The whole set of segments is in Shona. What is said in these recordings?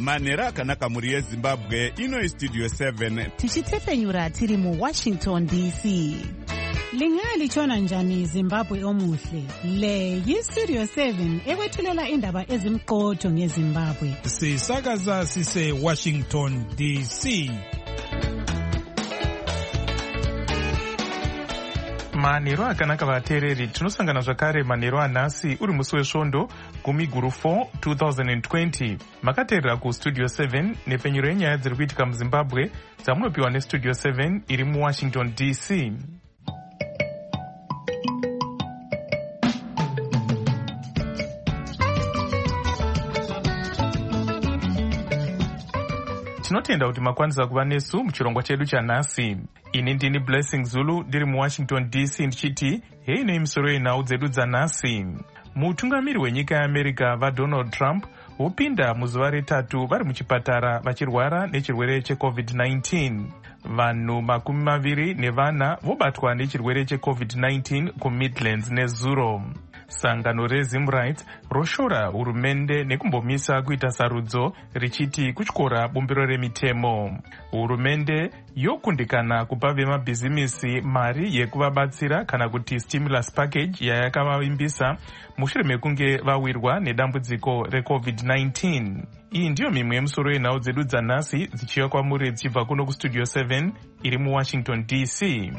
manhero akanaka mhuri yezimbabwe. Ino Studio 7 tichitefenyura tiri muWashington DC. Lingalitshona njani Zimbabwe omuhle? Le yiStudio 7 ekwethulela indaba ezimqotho ngeZimbabwe. Sisakaza sise Washington DC. Manhero akanaka vateereri, tinosangana zvakare manhero anhasi uri musi wesvondo gumi guru 4 2020. Makateerera kuStudio 7 nepfenyuro yenyaya dziri kuitika muZimbabwe dzamunopiwa neStudio 7 iri muWashington DC. Tinotenda kuti makwanisa kuva nesu muchirongwa chedu chanhasi. Ini ndini Blessing Zulu ndiri muWashington DC ndichiti hei nemisoro yenhau dzedu dzanhasi. Mutungamiri wenyika yeAmerica vaDonald Trump vopinda muzuva retatu vari muchipatara vachirwara nechirwere cheCovid-19. Vanhu 24 vobatwa nechirwere cheCovid-19 kuMidlands nezuro. Sangano reZimRights roshora hurumende nekumbomisa kuita sarudzo richiti kutyora bumbiro remitemo. Hurumende yokundikana kupa vemabhizimisi mari yekuvabatsira kana kuti stimulus package yayakavavimbisa mushure mekunge vawirwa nedambudziko reCovid-19. Iyi ndiyo mimwe yemisoro yenhau dzedu dzanhasi dzichiuya kwamuri dzichibva kuno kuStudio 7 iri muWashington DC.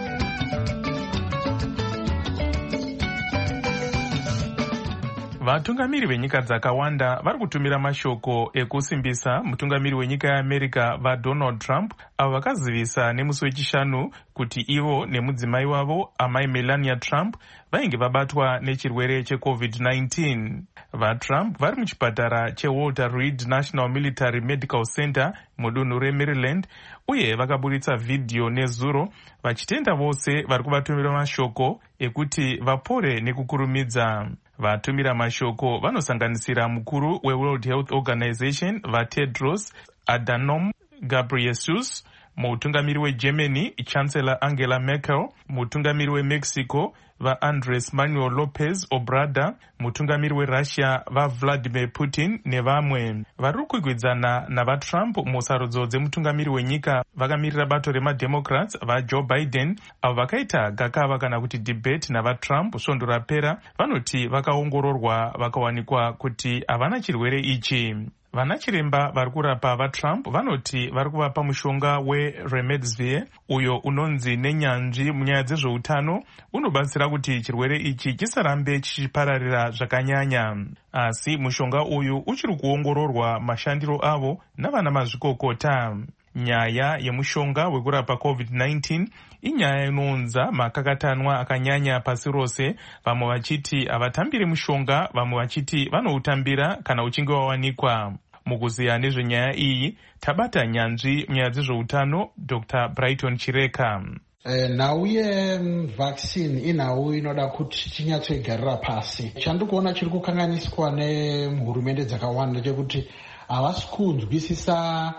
Vatungamiri venyika dzakawanda vari kutumira mashoko ekusimbisa mutungamiri wenyika yeAmerica vaDonald Trump avo vakazivisa nemusi wechishanu kuti ivo nemudzimai wavo amai Melania Trump vainge vabatwa nechirwere cheCovid-19. VaTrump vari muchipatara cheWalter Reed National Military Medical Center mudunhu reMaryland uye vakaburitsa vhidhiyo nezuro vachitenda vose vari kuvatumira mashoko ekuti vapore nekukurumidza. Vatumira mashoko vanosanganisira mukuru weWorld Health Organization vaTedros Adhanom Ghebreyesus, mutungamiri weGermany Chancellor Angela Merkel, mutungamiri weMexico vaAndres Manuel Lopez Obrador, mutungamiri weRussia vaVladimir Putin nevamwe. Vari kukwikwidzana navaTrump musarudzo dzemutungamiri wenyika vakamirira bato remademocrats vaJoe Biden avo vakaita gakava kana kuti debate navaTrump svondo rapera vanoti vakaongororwa vakawanikwa kuti havana chirwere ichi. Vanachiremba vari kurapa vaTrump vanoti vari kuvapa mushonga weRemdesivir uyo unonzi nenyanzvi munyaya dzezveutano unobatsira kuti chirwere ichi chisarambe chichipararira zvakanyanya. Asi mushonga uyu uchiri kuongororwa mashandiro avo navana mazvikokota. Nyaya yemushonga wekurapa COVID-19 inyaya inounza makakatanwa akanyanya pasi rose, vamwe vachiti havatambiri mushonga, vamwe vachiti vanoutambira kana uchinge wawanikwa. Mukuziya nezvenyaya iyi tabata nyanzvi munyaya dzezveutano Dr. Brighton Chireka. Nhau yevaccine inhau inoda kuti tinyatsoigarira pasi. Chandikuona chiri kukanganiswa nehurumende dzakawanda chekuti havasi kunzwisisa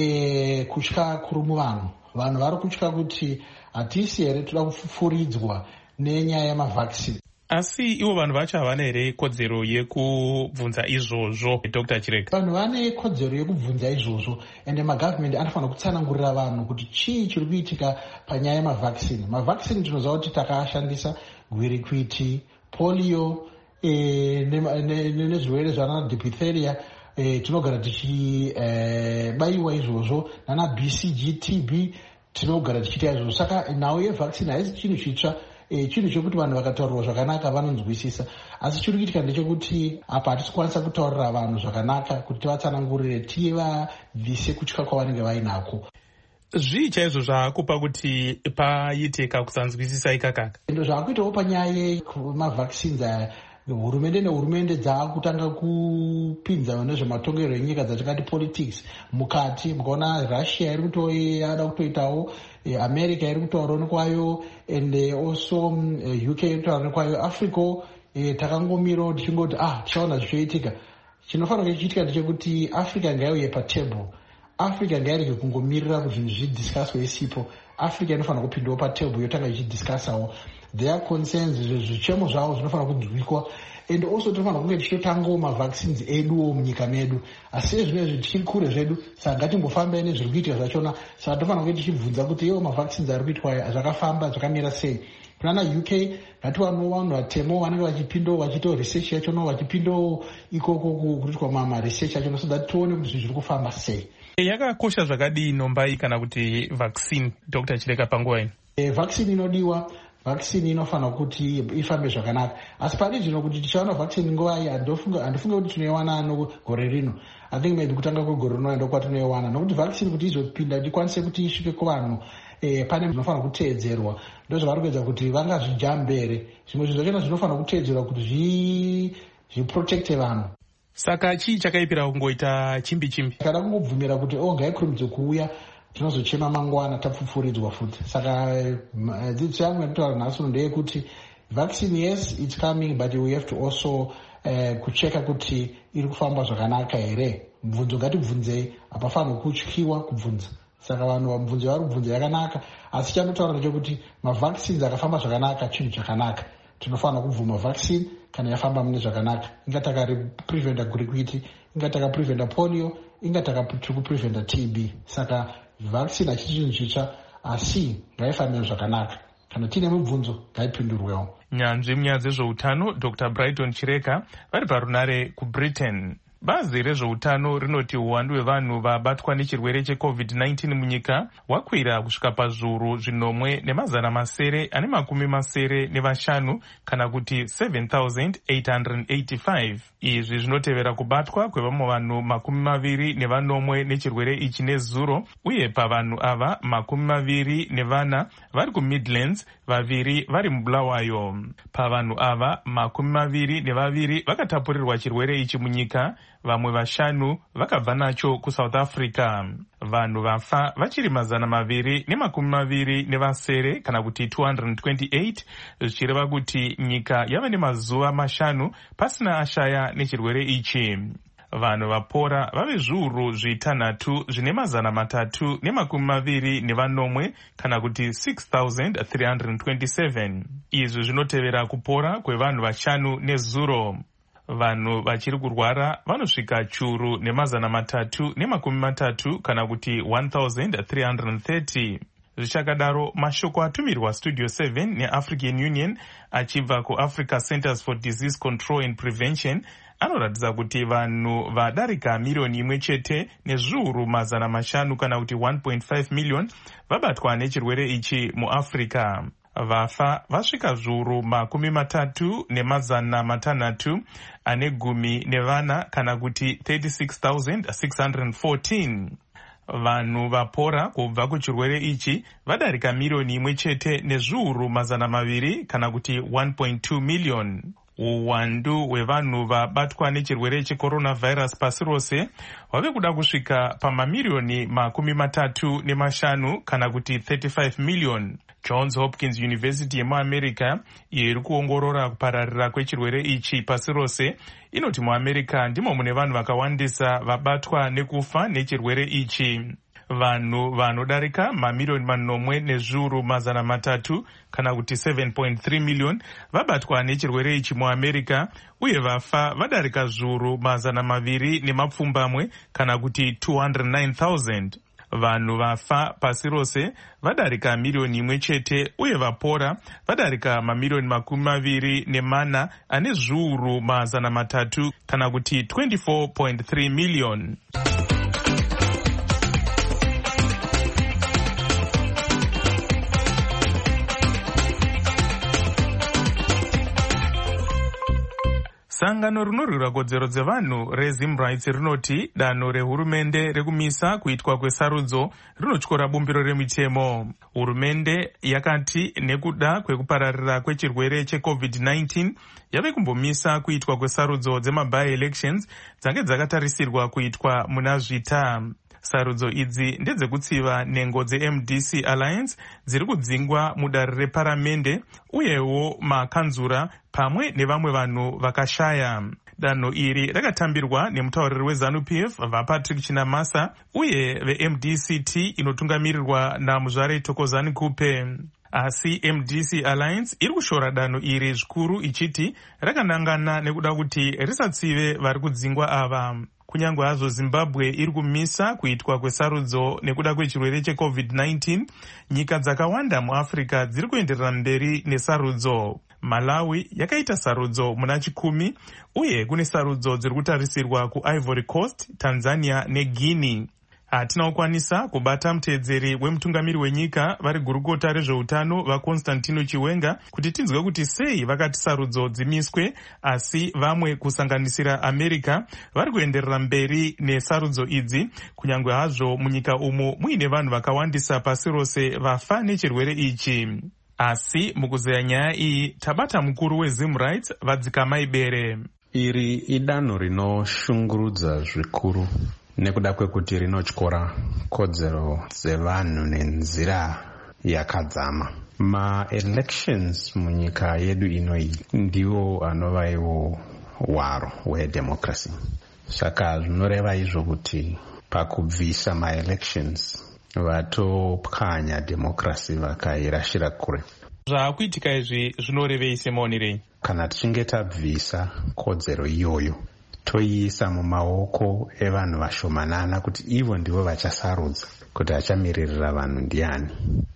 kutya kuri muvanhu. Vanhu vari kutya kuti hatisi here toda kufuridzwa nenyaya yemavhaccine. Asi ivo vanhu vacho havana here kodzero yekubvunza izvozvo, Dr. Chireka? Vanhu vane kodzero yekubvunza izvozvo, ende magavhmendi anofanira kutsanangurira vanhu kuti chii chiri kuitika panyaya yemavhaccine. Mavhaccine tinoziva kuti takashandisa gwirikwiti, polio nezvirwere zvana diphtheria. Tinogara tichibayiwa izvozvo nana BCG, TB tinogara tichiita izvozvo. Saka nhau yevaccine haisi chinhu chitsva, chinhu chekuti vanhu vakataurirwa zvakanaka vanonzwisisa. Asi chiri kuitika ndechekuti apa hatisi kukwanisa kutaurira vanhu zvakanaka kuti tivatsanangurire, tivabvise kutya kwavanenge vainako. Zvii chaizvo zvaakupa kuti paitika kusanzwisisa ikakaka? Ndo zvaakuitawo panyaya yemavaccines aya. Hurumende nehurumende dzaakutanga kupinza nezvematongero enyika dzatingati politics mukati. Mukaona Russia iri kutoyada kutoitawo, America iri kutaurawo nekwayo, and also UK iri kutaura nekwayo. Africa takangomirawo tichingoti tichaona zvichoitika. Chinofanira kuchiitika ndechekuti Africa ngaiuye patable. Africa ngairege kungomirira kuti zvinhu zvidiscusswe isipo. Africa inofanira kupindawo patable yotanga ichidiscussawo. their concerns, zvichemo zvavo zvinofanira kunzwikwa. And also tinofanira kunge tichitotangawo mavaccines eduwo munyika medu, asi sezvinezvi tichiri kure zvedu, saka ngatimbofambai nezviri kuitika zvachona. Saka tinofanira kunge tichibvunza kuti iwo mavaccines ari kuitwa zvakafamba zvakamira sei. Kunana UK ngatiwanawo vanhu vatemo vanenge vachipindawo vachiitawo research yachono, vachipindawo ikoko kuitwa maresearch yachono, so that tione kuti zvinhu zviri kufamba sei. Yakakosha zvakadii nombai kana kuti vaccine, Dr. Chireka, panguva ino? Vaccine inodiwa, vaccine inofanira kuti ifambe zvakanaka, asi pari zvino kuti tichaona vaccine nguva iyi handifunge kuti tinoiwana gore rino. I think maybe kutanga kwegore rino ndo kwatinoiwana, nokuti vaccine kuti izopinda ikwanise kuti isvike kuvanhu pane zvinofanira kuteedzerwa, ndo zvavari kuedza kuti vangazvijambere. Zvimwe zvinhu zvachona zvinofanira kuteedzerwa kuti zviprotecte vanhu. Saka chii chakaipira kungoita chimbi-chimbi? Kada kungobvumira kuti ngaikurumidze kuuya, tinozochema mangwana tapfupfuridzwa futi. Saka dzidzo yangu yekutaura nhasi ndeyekuti vaccine, yes, it's coming, but we have to also kucheka kuti iri kufamba zvakanaka here. Mubvunzo ngatibvunzei, hapafanirwi kutyiwa kubvunza. Saka vanhu mubvunzo vari kubvunza yakanaka, asi chandotaura ndechekuti mavaccines akafamba zvakanaka chinhu chakanaka. Tinofanira kubvuma vaccine kana yafamba mune zvakanaka. Inga takapreventa gurikwiti, inga takapreventa polio, inga takapreventa TB. Saka vaccine hachisi chinhu chitsva, asi ngaifambe zvakanaka. Kana tiine mibvunzo ngaipindurwewo. Nyanzvi munyaya dzezveutano Dr. Brighton Chireka vari parunare kuBritain. Bazi rezveutano rinoti uwandu hwevanhu vabatwa nechirwere cheCovid-19 munyika hwakwira kusvika pazviuru 9,805 kana kuti 7,885. Izvi zvinotevera kubatwa kwevamwe vanhu 24 nechirwere ichi nezuro, uye pavanhu ava 24 vari kuMidlands, 2 vari muBulawayo. Pavanhu ava 22 vakatapurirwa chirwere ichi munyika, vamwe 5 vakabva nacho kuSouth Africa. Vanhu vafa vachiri 227 kana kuti 228, zvichireva kuti nyika yava nemazuva 5 pasina ashaya nechirwere ichi. Vanhu vapora vave zviuru 6 zvine 320 kana kuti 6,327. Izvi zvinotevera kupora kwevanhu 5 nezuro. Vanhu vachiri kurwara vanosvika chiuru 330 kana kuti 1,330. Zvichakadaro, mashoko atumirwa Studio 7 neAfrican Union achibva kuAfrica Centers for Disease Control and Prevention anoratidza kuti vanhu vadarika miriyoni 1 nezviuru 500 kana kuti 1.5 million vabatwa nechirwere ichi muAfrica. Vafa vasvika zviuru 33,600 ane 10 kana kuti 36,614. Vanhu vapora kubva kuchirwere ichi vadarika miriyoni 1 nezviuru 200 kana kuti 1.2 million. Uwandu hwevanhu vabatwa nechirwere checoronavirus pasi rose hwave kuda kusvika pamamiriyoni 35 kana kuti 35 million. Johns Hopkins University yemuAmerica iyo iri kuongorora kupararira kwechirwere ichi pasi rose inoti muAmerica ndimo mune vanhu vakawandisa vabatwa nekufa nechirwere ichi. Vanhu vanodarika mamiriyoni 1 nezviuru 300 kana kuti 7.3 million vabatwa nechirwere ichi muAmerica, uye vafa vadarika zviuru 200 kana kuti 209,000. Vanhu vafa pasi rose vadarika miriyoni 1 uye vapora vadarika mamiriyoni 24 ane zviuru 300 kana kuti 24.3 million. Sangano rinorwira kodzero dzevanhu reZim Rights rinoti danho rehurumende rekumisa kuitwa kwesarudzo rinotyora bumbiro remitemo. Hurumende yakati nekuda kwekupararira kwechirwere cheCovid-19 yave kumbomisa kuitwa kwesarudzo dzema-by-elections dzange dzakatarisirwa kuitwa muna Zvita. Sarudzo idzi ndedzekutsiva nhengo dzeMDC Alliance dziri kudzingwa mudare reparamende uyewo makanzura pamwe nevamwe vanhu vakashaya. Danho iri rakatambirwa nemutauriri weZANU-PF vaPatrick Chinamasa uye veMDCT inotungamirirwa naMuzvare Thokozani Kupe. asi MDC Alliance iri kushora danho iri zvikuru ichiti rakanangana nekuda kuti risatsive vari kudzingwa ava. Kunyange hazvo Zimbabwe iri kumisa kuitwa kwesarudzo nekuda kwechirwere cheCovid-19, nyika dzakawanda muAfrica dziri kuenderera mberi nesarudzo. Malawi yakaita sarudzo muna 10 uye kune sarudzo dziri kutarisirwa kuIvory Coast, Tanzania neGuinea. Hatina kukwanisa kubata muteedzeri wemutungamiri wenyika vari gurukota rezveutano vaConstantino Chiwenga kuti tinzwe kuti sei vakati sarudzo dzimiswe, asi vamwe kusanganisira America vari kuenderera mberi nesarudzo idzi, kunyange hazvo munyika umo muine vanhu vakawandisa pasi rose vafa nechirwere ichi. Asi mukuzeya nyaya iyi tabata mukuru weZimrights Vadzikama Ibere. Iri idanho rinoshungurudza zvikuru nekuda kwekuti rinotyora kodzero dzevanhu nenzira yakadzama. Ma-elections munyika yedu inoyi ndiwo anova iwo hwaro hwedemocracy. Saka zvinoreva izvo kuti pakubvisa ma-elections vatopwanya democracy vakairashira kure. Zvaakuitika izvi zvinorevei semaonerei? Kana tichinge tabvisa kodzero iyoyo toiisa mumaoko evanhu vashomanana kuti ivo ndivo vachasarudza kuti achamiririra vanhu ndiani.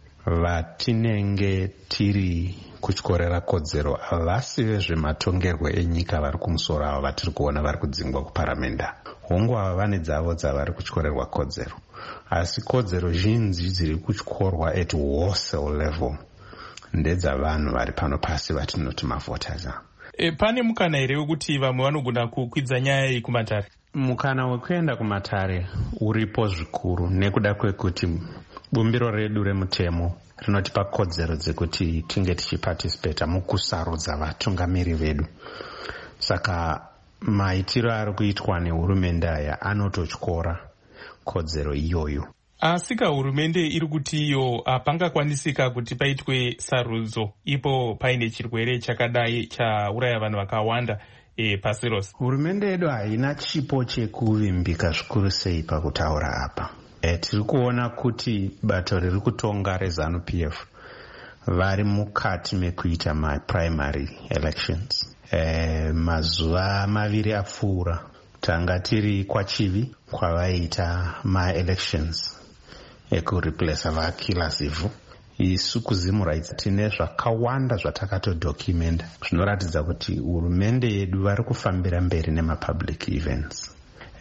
Vatinenge tiri kutyorera kodzero havasi vezvematongerwo enyika vari kumusoro avo vatiri kuona vari kudzingwa kuparamenda. Hongu ava vane dzavo dzavari kutyorerwa kodzero, asi kodzero zhinji dziri kutyorwa at wholesale level ndedzavanhu vari pano pasi vatinoti mavoters. Pane mukana here wekuti vamwe vanogona kukwidza nyaya iyi kumatare? Mukana wekuenda kumatare uripo zvikuru nekuda kwekuti bumbiro redu remutemo rinotipa kodzero dzekuti tinge tichipatisipeta mukusarudza vatungamiri vedu. Saka maitiro ari kuitwa nehurumende aya anototyora kodzero iyoyo. Asika hurumende iri kuti iyo hapangakwanisika kuti paitwe sarudzo ipo paine chirwere chakadai chauraya vanhu vakawanda pasi rose. Hurumende yedu haina chipo chekuvimbika zvikuru sei pakutaura apa. Tiri kuona kuti bato riri kutonga reZANU-PF vari mukati mekuita maprimary elections. Mazuva 2 apfuura tanga tiri kwachivi kwavaita ma-elections ekureplace vakilasivu. Isu kuZimrights tine zvakawanda zvatakatodocumenta zvinoratidza kuti hurumende yedu vari kufambira mberi nemapublic events.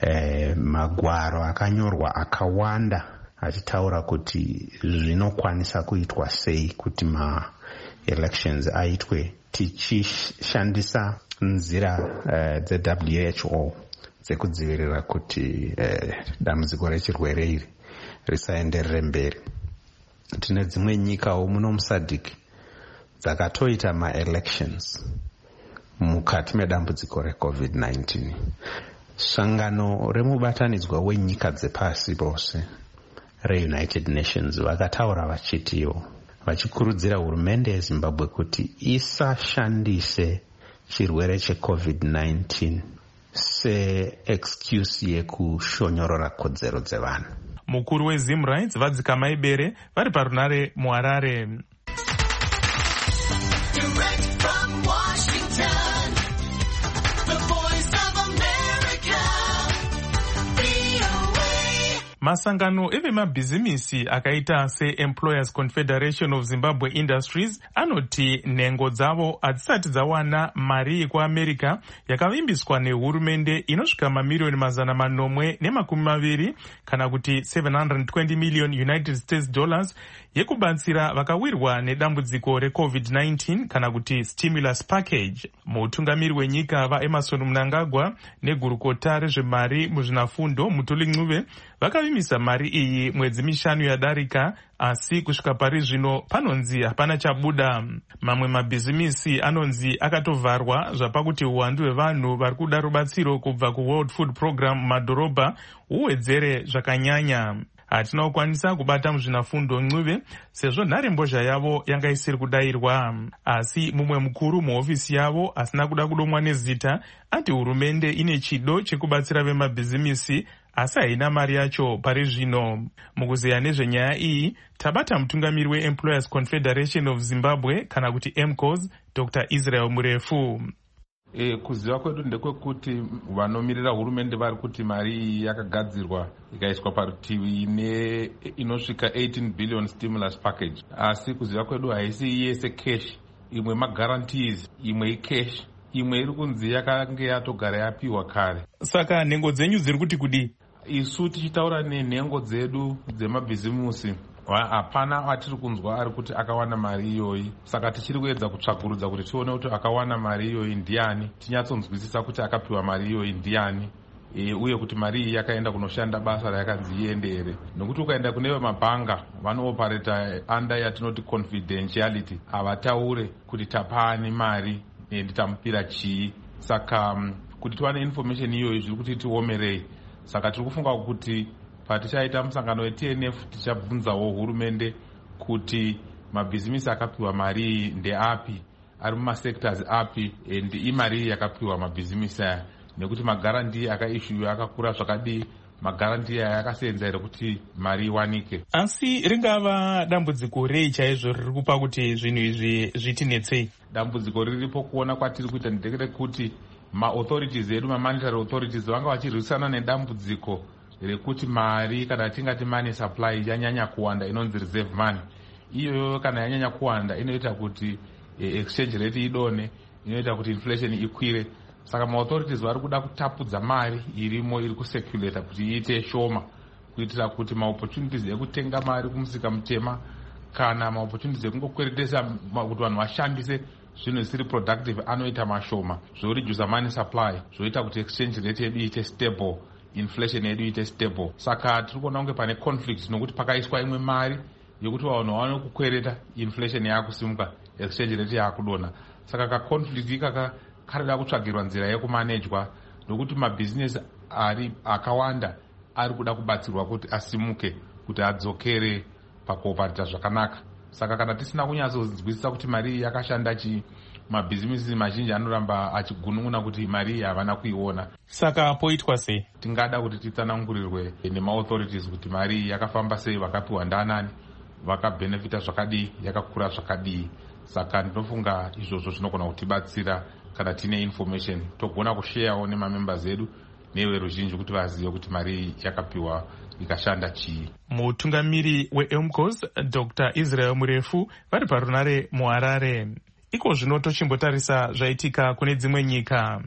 Magwaro akanyorwa akawanda achitaura kuti zvinokwanisa kuitwa sei kuti ma-elections aitwe tichishandisa nzira dzeWHO dzekudzivirira kuti dambudziko rechirwere iri risaenderere mberi. Tine dzimwe nyikawo muno muSADC dzakatoita ma-elections mukati medambudziko reCovid-19. Sangano remubatanidzwa wenyika dzepasi rose reUnited Nations vakataura vachitiwo vachikurudzira hurumende yeZimbabwe kuti isashandise chirwere cheCovid-19 se-excuse yekushonyorora kodzero dzevanhu. Mukuru weZimrights Vadzikama Ibere vari parunare muHarare. Masangano evemabhizimisi akaita seEmployers Confederation of Zimbabwe Industries anoti nhengo dzavo hadzisati dzawana mari yekuAmerica yakavimbiswa nehurumende inosvika mamirioni 920 kana kuti $720 million United States dollars yekubatsira vakawirwa nedambudziko reCovid-19 kana kuti stimulus package. Mutungamiri wenyika vaEmmerson Mnangagwa negurukota rezvemari muzvinafundo Mutuli Ncube vakavimisa mari iyi mwedzi 5 yadarika, asi kusvika pari zvino panonzi hapana chabuda. Mamwe mabhizimisi anonzi akatovharwa zvapakuti uwandu hwevanhu vari kuda rubatsiro kubva kuWorld Food Program mumadhorobha huwedzere zvakanyanya. Hatina kukwanisa kubata muzvinafundo Ncube sezvo nharembozha yavo yanga isiri kudayirwa. Asi mumwe mukuru muhofisi yavo asina kuda kudomwa nezita ati hurumende ine chido chekubatsira vemabhizimisi, asi haina mari yacho pari zvino. Mukuzeya nezvenyaya iyi tabata mutungamiri weEmployers Confederation of Zimbabwe kana kuti EMCOS, Dr. Israel Murefu. Kuziva kwedu ndekwekuti vanomirira hurumende vari kuti mari iyi yakagadzirwa ikaiswa parutivi inosvika 18 billion stimulus package, asi kuziva kwedu haisi yese cash. Imwe magarantees, imwe icash, imwe iri kunzi yakange yatogara yapiwa kare. Saka nhengo dzenyu dziri kuti kudi? Isu tichitaura nenhengo dzedu dzemabhizimusi, hapana atiri kunzwa ari kuti akawana mari iyoyi. Saka tichiri kuedza kutsvagurudza kuti tione kuti akawana mari iyoyi ndiani, tinyatsonzwisisa kuti akapiwa mari iyoyi ndiani, uye kuti mari iyi yakaenda kunoshanda basa rayakanzi iende here. Nokuti ukaenda kune mabhanga vanoopareta under yatinoti confidentiality, havataure kuti tapani mari nditamupira chii. Saka kuti tiwane information iyoyi zviri kuti tiomerei. Saka tiri kufunga kuti patichaita musangano weTNF tichabvunzawo hurumende kuti mabhizimisi akapiwa mari ndeapi, ari mumasectors api, imari yakapiwa mabhizimisi aya, nekuti magaranti akaishuwa akakura zvakadii, magaranti aya akasenza here kuti mari iwanike. Asi ringava dambudziko rei chaizvo riri kupa kuti zvinhu izvi zvitinetsei? Dambudziko riripo kuona kwatiri kuita ndekuti maauthorities edu, mamonetary authorities, vanga vachirwisana nedambudziko rekuti mari kana tingati money supply yanyanya kuwanda, inonzi reserve money. Iyoyo kana yanyanya kuwanda inoita kuti exchange rate idone, inoita kuti inflation ikwire. Saka maauthorities vari kuda kutapudza mari irimo iri kucirculate kuti iite shoma, kuitira kuti maopportunities ekutenga mari kumusika mutema kana maopportunities ekungokweretesa kuti vanhu vashandise zvinhu zvisiri productive anoita mashoma, zvoreduce money supply, zvoita kuti exchange rate yedu iite stable, inflation yedu iite stable. Saka tiri kuona kunge pane conflict, nokuti pakaiswa imwe mari yokuti vanhu vaone kukwereta, inflation yakusimuka, exchange rate yakudona. Saka ka conflict ikaka karida kutsvagirwa nzira yekumanejwa, nokuti mabhizinesi akawanda ari kuda kubatsirwa kuti asimuke, kuti adzokere pakuoparita zvakanaka. Saka kana tisina kunyatsonzwisisa kuti mari yakashanda chii, mabhizimisi mazhinji anoramba achigunun'una kuti mari iyi havana kuiona. Saka poitwa sei? Tingada kuti titsanangurirwe nemaauthorities kuti mari iyi yakafamba sei, vakapiwa ndanani, vakabhenefita zvakadii, yakakura zvakadii. Saka ndinofunga izvozvo zvinogona kutibatsira kana tine information, togona kusheyawo nemamembers edu neveruzhinji kuti vazive kuti mari yakapiwa ikashanda chii. Mutungamiri weEMCOS, Dr. Israel Murefu, vari parunare muHarare. Iko zvino tochimbotarisa zvaitika kune dzimwe nyika.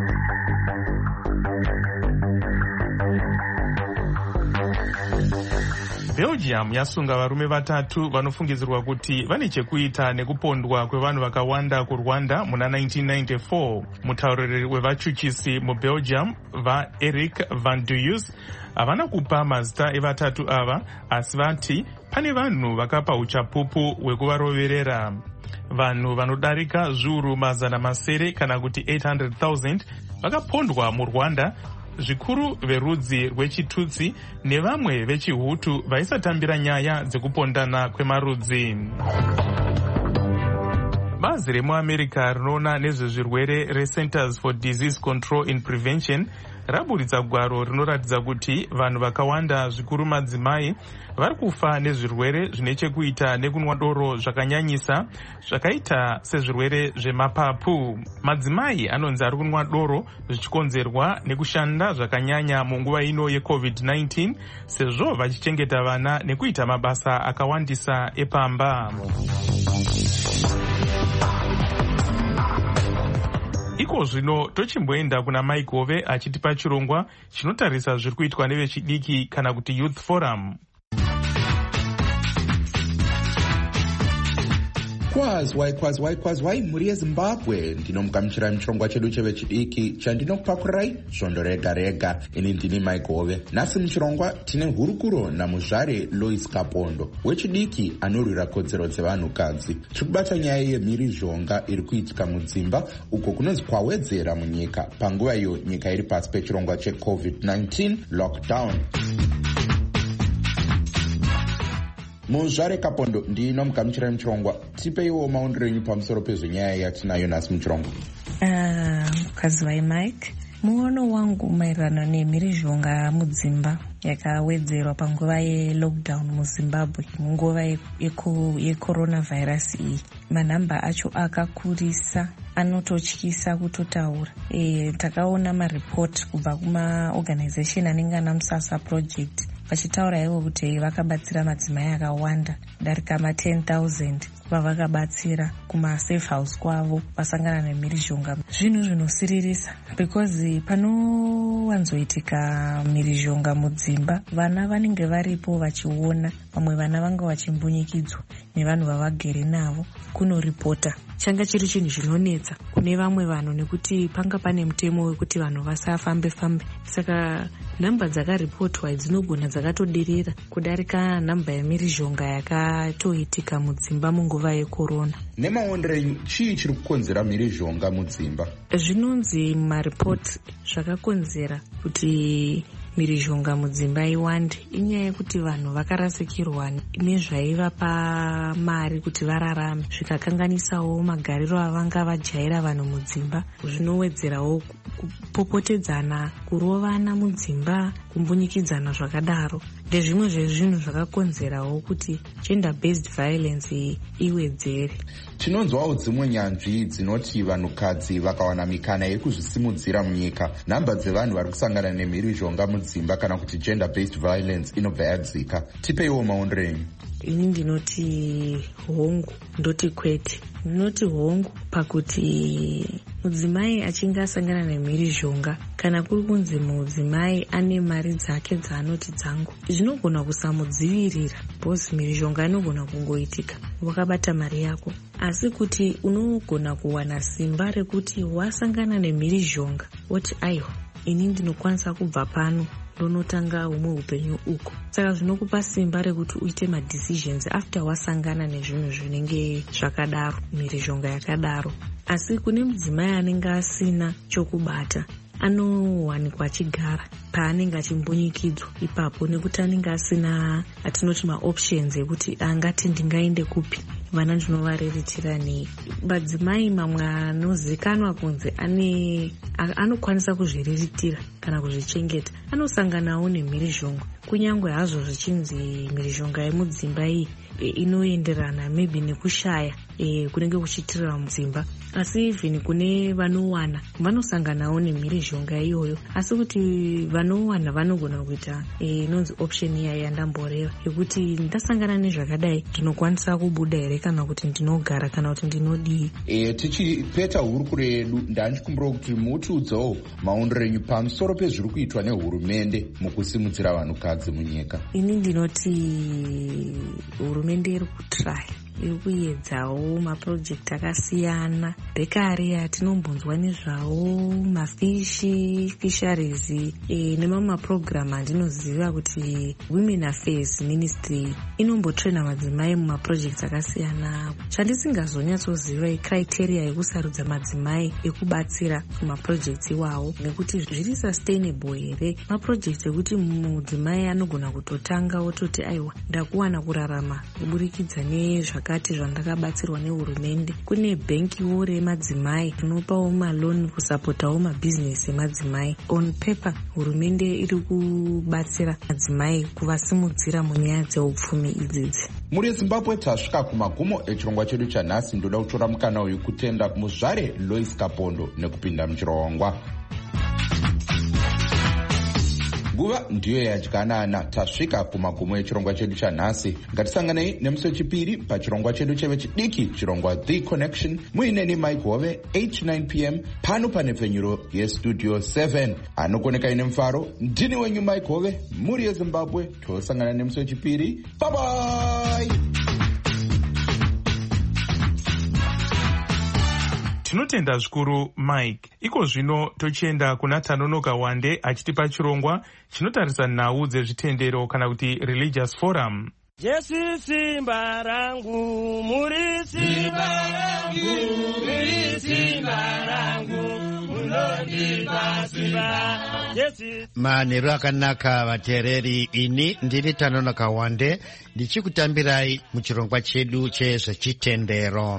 Belgium yasunga varume vatatu vanofungidzirwa kuti vane chekuita nekupondwa kwevanhu vakawanda kuRwanda muna 1994. Mutauriri wevachuchisi muBelgium vaEric van Duyus havana kupa mazita evatatu ava, asi vati pane vanhu vakapa uchapupu hwekuvaroverera. Vanhu vanodarika zviuru mazana masere kana kuti 800,000 vakapondwa muRwanda, zvikuru verudzi rwechitutsi nevamwe vechihutu vaisatambira nyaya dzekupondana kwemarudzi. Bazi remuAmerica rinoona nezvezvirwere reCenters for Disease Control and Prevention raburitsa gwaro rinoratidza kuti vanhu vakawanda, zvikuru madzimai, vari kufa nezvirwere zvine chekuita nekunwa doro zvakanyanyisa zvakaita sezvirwere zvemapapu. Madzimai anonzi ari kunwa doro zvichikonzerwa nekushanda zvakanyanya munguva ino yeCovid-19, sezvo vachichengeta vana nekuita mabasa akawandisa epamba. Iko zvino tochimboenda kuna Mike Hove achitipa chirongwa chinotarisa zviri kuitwa nevechidiki kana kuti Youth Forum. Kwazwai mhuri yeZimbabwe, ndinomugamuchira muchirongwa chedu chevechidiki chandinokupakurai svondo rega rega. Ini ndini Mike Hove. Nhasi muchirongwa tine hurukuro namuzvare Lois Kapondo wechidiki anorwira kodzero dzevanhukadzi. Tiri kubata nyaya yemhirizhonga iri kuitika mudzimba uko kunonzi kwawedzera munyika panguva iyo nyika iri pasi pechirongwa cheCovid-19 lockdown. Muzvare Kapondo, ndinomugamuchira muchirongwa. Tipeiwo maonero enyu pamusoro pezvenyaya yatinayo nhasi muchirongwa. Mukadzi waMike, Muono wangu maererano nemhirizhonga mudzimba yakawedzerwa panguva yelockdown muZimbabwe, munguva yecoronavirus iyi, manhamba acho akakurisa, anototyisa kutotaura. Takaona maripoti kubva kumaorganization anenge ana Musasa project vachitaura ivo kuti vakabatsira madzimai akawanda darika 10,000 vavakabatsira kumasafe house kwavo vasangana nemhirizhonga. Zvinhu zvinosiririsa because panowanzoitika mhirizhonga mudzimba, vana vanenge varipo vachiona, vamwe vana vanga vachimbunyikidzwa nevanhu vavagere navo kunoripota. Changa chiri chinhu chinonetsa kune vamwe vanhu nekuti panga pane mutemo wekuti vanhu vasafambe-fambe. Saka nhamba dzakaripotwa dzinogona dzakatoderera kudarika nhamba yemhirizhonga yakatoitika mudzimba munguva yekorona. Nemaonero enyu, chii chiri kukonzera mhirizhonga mudzimba? Zvinonzi maripoti zvakakonzera kuti mhirizhonga mudzimba iwande inyaya yekuti vanhu vakarasikirwa nezvaivapa mari kuti vararame, zvikakanganisawo magariro avanga vajaira vanhu mudzimba. Zvinowedzerawo kupopotedzana, kurovana mudzimba, kumbunyikidzana zvakadaro. Ndezvimwe zvezvinhu zvakakonzerawo kuti gender based violence iwedzere. Tinonzwawo dzimwe nyanzvi dzinoti vanhukadzi vakawana mikana yekuzvisimudzira munyika, nhamba dzevanhu vari kusangana nemhirizhonga mudzimba kana kuti gender based violence inobva yadzika. Tipeiwo maonero enyu. Ini ndinoti hongu, ndoti kwete. Ndinoti hongu pakuti mudzimai achinge asangana nemhirizhonga, kana kuri kunzi mudzimai ane mari dzake dzaanoti dzangu, zvinogona kusamudzivirira, bhozi mhirizhonga inogona kungoitika wakabata mari yako. Asi kuti unogona kuwana simba rekuti wasangana nemhirizhonga woti aiwa, ini ndinokwanisa kubva pano ndonotanga humwe upenyu uko. Saka zvinokupa simba rekuti uite madecisions after wasangana nezvinhu zvinenge zvakadaro, mhirizhonga yakadaro. Asi kune mudzimai anenge asina chokubata, anowanikwa achigara paanenge achimbunyikidzwa ipapo, nekuti anenge asina atinoti maoptions ekuti angati ndingaende kupi, vana ndinovareritira nei. Madzimai mamwe anozikanwa kunzi anokwanisa kuzviriritira kana kuzvichengeta, anosanganawo nemhirizhonga, kunyangwe hazvo zvichinzi mhirizhonga yemudzimba iyi inoenderana maybe nekushaya kunenge kuchiitirwa mudzimba. Asi even kune vanowana vanosanganawo nemhirizhonga iyoyo, asi kuti vanowana vanogona kuita inonzi option iya yandamboreva yekuti ndasangana nezvakadai ndinokwanisa kubuda here kana kuti ndinogara kana kuti ndinodii. Tichipeta hurukuro yedu, ndanchikumbira kuti mutiudzawo maonero enyu pamusoro pezviri kuitwa nehurumende mukusimudzira vanhukadzi munyika. Ini ndinoti hurumende iri kutraya, iri kuedzawo mapurojekti akasiyana. Bekare atinombonzwa nezvawo fisheries nemamwe mapurogiramu andinoziva kuti Women Affairs Ministry inombotrena madzimai mumapurojekti akasiyana. Chandisingazonyatsoziva icriteria yekusarudza madzimai ekubatsira kumapurojekti iwawo, nekuti zviri sustainable here mapurojekti ekuti mudzimai anogona kutotanga wototi aiwa ndakuwana kurarama kuburikidza nezvakati zvandakabatsirwa nehurumende. Kune bhenkiwo remadzimai rinopawo maloni kusapotawo mabhizinesi emadzimai. On paper hurumende iri kubatsira madzimai kuvasimudzira munyaya dzeupfumi idzidzi. Muri Zimbabwe tasvika kumagumo echirongwa chedu chanhasi. Ndoda kutora mukana uyu kutenda muzvare Lois Kapondo nekupinda muchirongwa. Nguva ndiyo yadyanana. Tasvika kumagumo echirongwa chedu chanhasi. Ngatisanganei nemusi wechipiri pachirongwa chedu chevechidiki, chirongwa The Connection, muineni Mike Hove 8-9 p.m. pano panepfenyuro yestudio 7. Anokoneka ine mufaro, ndini wenyu Mike Hove, muri yeZimbabwe. Tosangana nemusi wechipiri. Bye bye. Tinotenda zvikuru Mike. Iko zvino tochienda kuna Tanonoka Wande achitipa chirongwa chinotarisa nhau dzezvitendero kana kuti religious forum. Jesu simba rangu, muri simba rangu, muri simba rangu, unondipa simba. Manheru akanaka vateereri, ini ndiri Tanonoka Wande ndichikutambirai muchirongwa chedu chezvechitendero.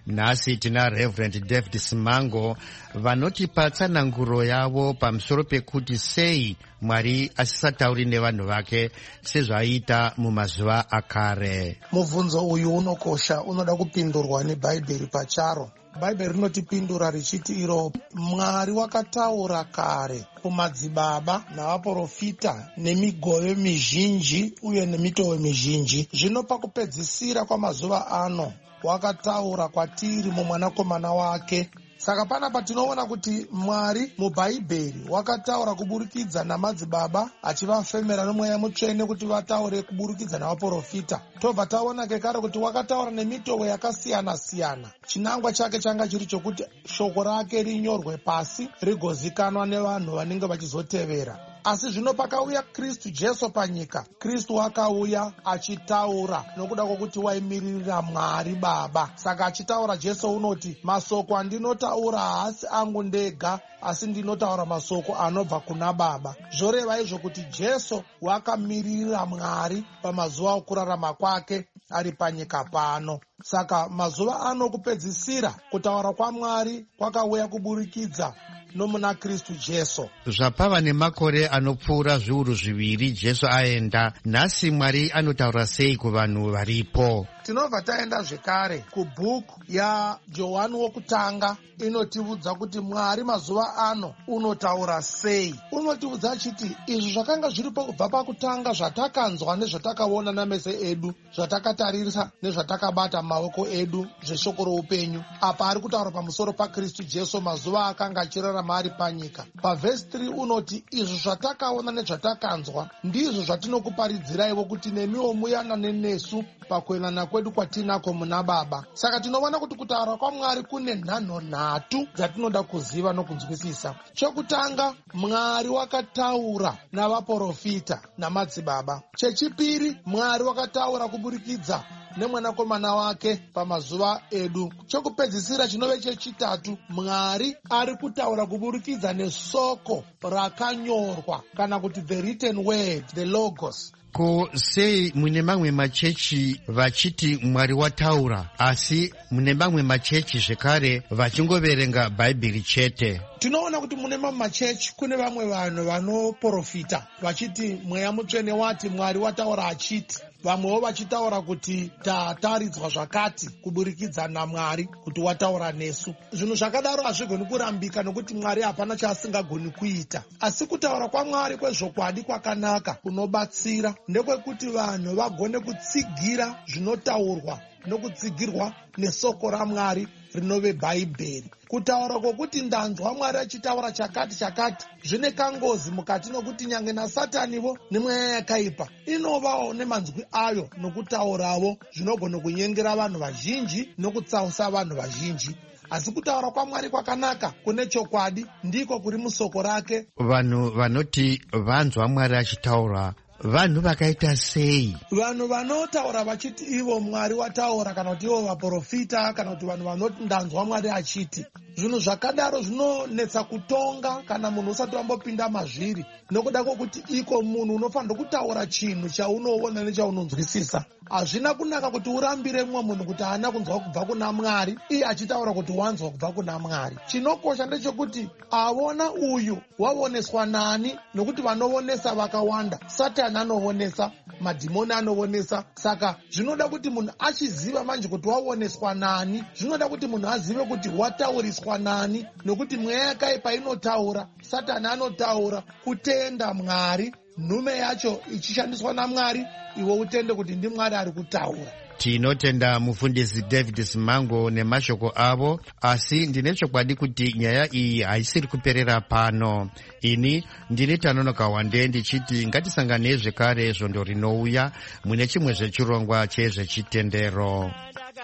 Nhasi tina Reverend David Simango vanotipa tsananguro yavo pamusoro pekuti sei Mwari asisatauri nevanhu vake sezvaita mumazuva akare. Mubvunzo uyu unokosha, unoda kupindurwa neBhaibheri pacharo. Bhaibheri rinotipindura richiti iro Mwari wakataura kare kumadzibaba navaprofita nemigove mizhinji uye nemitoo mizhinji. Zvino pakupedzisira kwamazuva ano wakataura kwatiri mumwanakomana wake. Saka panapa tinoona kuti Mwari muBhaibheri wakataura kuburikidza namadzibaba achivafemera nomweya mutsvene kuti vataure kuburikidza navaprofita. Tobva taona kekare kuti wakataura nemitoo yakasiyana siyana. Chinangwa chake changa chiri chokuti shoko rake rinyorwe pasi rigozikanwa nevanhu vanenge vachizotevera. Asi zvino pakauya Kristu Jesu panyika, Kristu akauya achitaura nokuda kwokuti waimiririra Mwari Baba. Saka achitaura Jesu unoti, masoko andinotaura haasi angu ndega, asi ndinotaura masoko anobva kuna Baba. Zvoreva izvo kuti Jesu wakamiririra Mwari pamazuva okurarama kwake ari panyika pano. Saka mazuva ano kupedzisira kutaura kwaMwari kwakauya kuburikidza nomuna Kristu Jesu. Zvapava nemakore anopfuura zviuru zviviri Jesu aenda, nhasi Mwari anotaura sei kuvanhu varipo? Tinobva taenda zvekare kubhuku yaJohani wokutanga, inotiudza kuti Mwari mazuva ano unotaura sei. Unotiudza achiti izvi zvakanga zviripo kubva pakutanga, zvatakanzwa nezvatakaona nameso edu, zvatakatarisa nezvatakabata maoko edu, zveshoko roupenyu. Apa ari kutaura pamusoro paKristu Jesu mazuva akanga achirarama ari panyika. Pavhesi 3 unoti izvi zvatakaona nezvatakanzwa ndizvo zvatinokuparidziraiwo kuti nemiwo muyanane nesu pakuendana kwedu kwatinako muna Baba. Saka tinoona kuti kutaura kwaMwari kune nhanho nhatu dzatinoda kuziva nokunzwisisa. Chokutanga, Mwari wakataura navaprofita namadzibaba. Chechipiri, Mwari wakataura kuburikidza nemwanakomana wake pamazuva edu. Chokupedzisira chinove chechitatu, Mwari ari kutaura kuburikidza nesoko rakanyorwa, kana kuti the written word, the logos. Ko sei mune mamwe machechi vachiti Mwari wataura, asi mune mamwe machechi zvekare vachingoverenga Bhaibheri chete? Tinoona kuti mune mamwe machechi kune vamwe vanhu vanoprofita vachiti mweya mutsvene wati Mwari wataura achiti. Vamwewo vachitaura kuti tataridzwa zvakati kuburikidza naMwari kuti wataura nesu. Zvinhu zvakadaro hazvigoni kurambika nokuti Mwari hapana chaasingagoni kuita. Asi kutaura kwaMwari kwezvokwadi kwakanaka kunobatsira ndekwekuti vanhu vagone kutsigira zvinotaurwa nokutsigirwa nesoko raMwari rinove Bhaibheri. Kutaura kwokuti ndanzwa Mwari achitaura chakati chakati zvine kangozi mukati, nokuti nyange naSatanivo nemweya yakaipa inovawo nemanzwi ayo nokutaurawo zvinogona kunyengera vanhu vazhinji nokutsausa vanhu vazhinji. Asi kutaura kwaMwari kwakanaka kune chokwadi ndiko kuri musoko rake. Vanhu vanoti vanzwa Mwari achitaura vanhu vakaita sei? Vanhu vanotaura vachiti ivo Mwari wataura, kana kuti ivo vaprofita, kana kuti vanhu vanoti ndanzwa Mwari achiti. Zvinhu zvakadaro zvinonetsa kutonga kana munhu usati wambopinda mazviri, nokuda kwokuti iko munhu unofanira kutaura chinhu chaunoona nechaunonzwisisa. Hazvina kunaka kuti urambire mumwe munhu kuti haana kunzwa kubva kuna Mwari iye achitaura kuti wanzwa kubva kuna Mwari. Chinokosha ndechekuti avona uyu waoneswa nani, nokuti vanoonesa vakawanda. Satani anoonesa, madhimoni anoonesa. Saka zvinoda kuti munhu achiziva manje kuti waoneswa nani, zvinoda kuti munhu azive kuti watauriswa nani, nokuti mweya yakaipa inotaura, Satani anotaura kutenda Mwari, nhume yacho ichishandiswa naMwari, iwe utende kuti ndiMwari ari kutaura. Tinotenda mufundisi David Simango nemashoko avo, asi ndine chokwadi kuti nyaya iyi haisiri kuperera pano. Ini ndine Tanonoka Wande ndichiti ngatisanganei zvekare zvondo rinouya mune chimwe zvechirongwa chezvechitendero.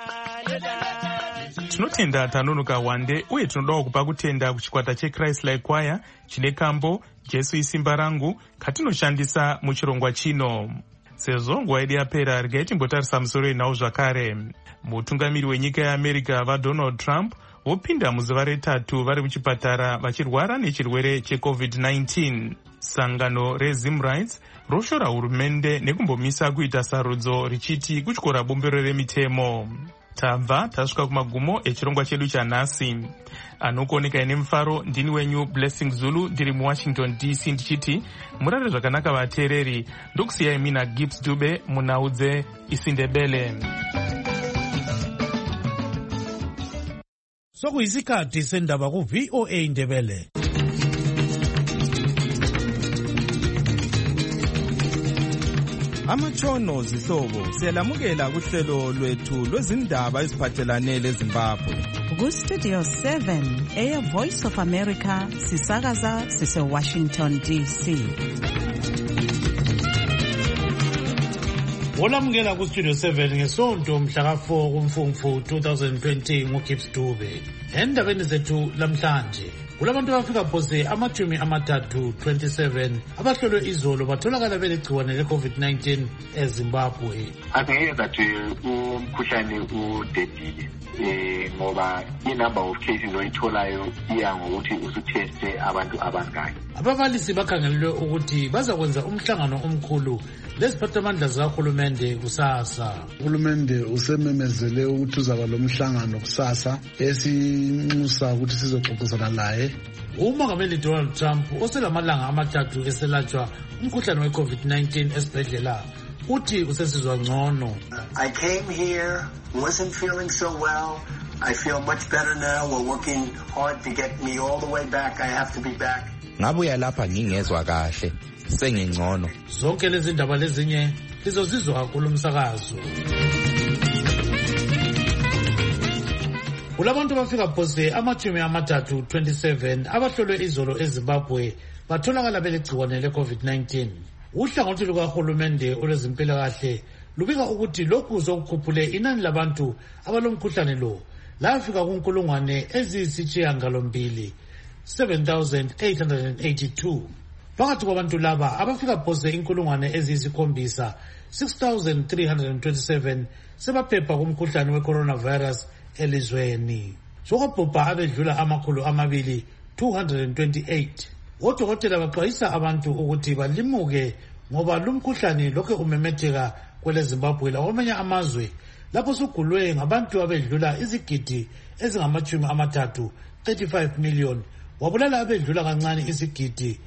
Tinotenda Tanonoka Wande, uye tinodawo kupa kutenda kuchikwata cheChrist Like Choir chine kambo Jesu isimba rangu katinoshandisa muchirongwa chino. Sezvo nguva yedu yapera, regai timbotarisa musoro inawo zvakare. Mutungamiri wenyika yeAmerica vaDonald Trump vopinda muzuva retatu vari kuchipatara vachirwara nechirwere cheCovid-19. Sangano reZimrights roshora hurumende nekumbomisa kuita sarudzo richiti kutyora bumbiro remitemo. tabva tasvika kumagumo echirongwa chedu chanhasi. Anokuoneka ine mufaro ndini wenyu Blessing Zulu ndiri muWashington DC ndichiti murare zvakanaka vateereri. Ndokusiyai mina Gibbs Dube munaudze isindebele. Sokuyisikhathi sendaba ku VOA Ndebele. Amatshono zihlobo siyalamukela kuhlelo lwethu lwezindaba eziphathelane leZimbabwe. Ku-Studio 7 Air Voice of America sisakaza sise-Washington DC. Olamukela ku-Studio 7 ngesonto mhla ka-4 kuMfumfu 2020 nguGibbs Dube. Endabeni zethu lamhlanje kulabantu abafika phose ama-30 27 abahlolwe izolo batholakala belegciwane le-COVID-19 eZimbabwe. Angeke zathi umkhuhlane udedile ngoba i-number of cases oyitholayo iya ngokuthi usutheste abantu abangaki. Ababalisi bakhangelelwe ukuthi bazakwenza umhlangano omkhulu leziphathamandla zikahulumende kusasa. Uhulumende usememezele ukuthi uzaba lo mhlangano kusasa esinxusa ukuthi sizoxoxisana laye. Umongameli Donald Trump oselamalanga amathathu eselatshwa umkhuhlane we-COVID-19 esibhedlela uthi usesizwa ngcono. I came here, wasn't feeling so well. I feel much better now. We're working hard to get me all the way back. I have to be back. Ngabuya lapha ngingezwa kahle, sengingcono. Zonke lezi ndaba lezinye lizozizwa kulomsakazo. Kulabantu bafika phose ama-30 27 abahlolwe izolo eZimbabwe batholakala belegciwane le-COVID-19. Uhlangothi lukahulumende olwezimpilakahle lubika ukuthi lokhu sokukhuphule inani labantu abalomkhuhlane lo lafika kunkulungwane eziyisishiyagalombili 7,882. Phakathi kwabantu laba abafika phose inkulungwane eziyisikhombisa 6,327 sebaphepha kumkhuhlane we-coronavirus elizweni. Sokubhubha abedlula amakhulu 228. Odokotela baxwayisa abantu ukuthi balimuke ngoba lumkhuhlane lokho umemetheka kweleZimbabwe lakwamanye amazwe lapho sugulwe ngabantu abedlula izigidi ezingama-30 35 million wabulala abedlula kancane izigidi